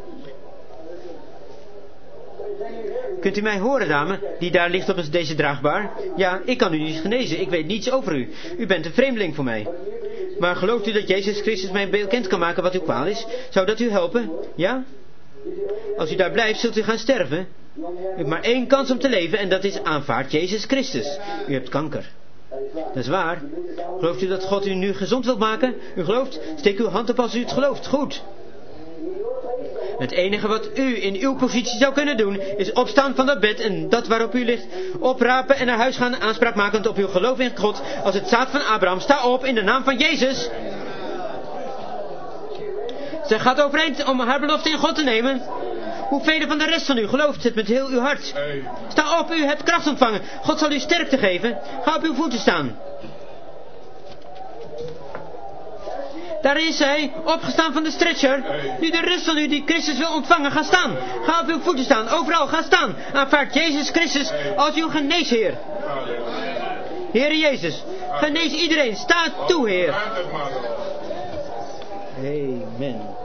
Kunt u mij horen, dame, die daar ligt op deze draagbaar? Ja, ik kan u niet genezen, ik weet niets over u. U bent een vreemdeling voor mij. Maar gelooft u dat Jezus Christus mij bekend kan maken wat uw kwaal is? Zou dat u helpen? Ja? Als u daar blijft, zult u gaan sterven. U hebt maar één kans om te leven en dat is aanvaard Jezus Christus. U hebt kanker. Dat is waar. Gelooft u dat God u nu gezond wilt maken? U gelooft? Steek uw hand op als u het gelooft. Goed. Het enige wat u in uw positie zou kunnen doen, is opstaan van dat bed en dat waarop u ligt, oprapen en naar huis gaan, aanspraak makend op uw geloof in God, als het zaad van Abraham. Sta op in de naam van Jezus. Zij gaat overeind om haar belofte in God te nemen. Hoeveel van de rest van u gelooft het met heel uw hart? Sta op, u hebt kracht ontvangen. God zal u sterkte geven. Ga op uw voeten staan. Daar is hij, opgestaan van de stretcher. Nu de rest van u die Christus wil ontvangen, ga staan. Ga op uw voeten staan, overal, ga staan. Aanvaard Jezus Christus als uw geneesheer. Heere Jezus, genees iedereen. Sta toe, Heer. Amen.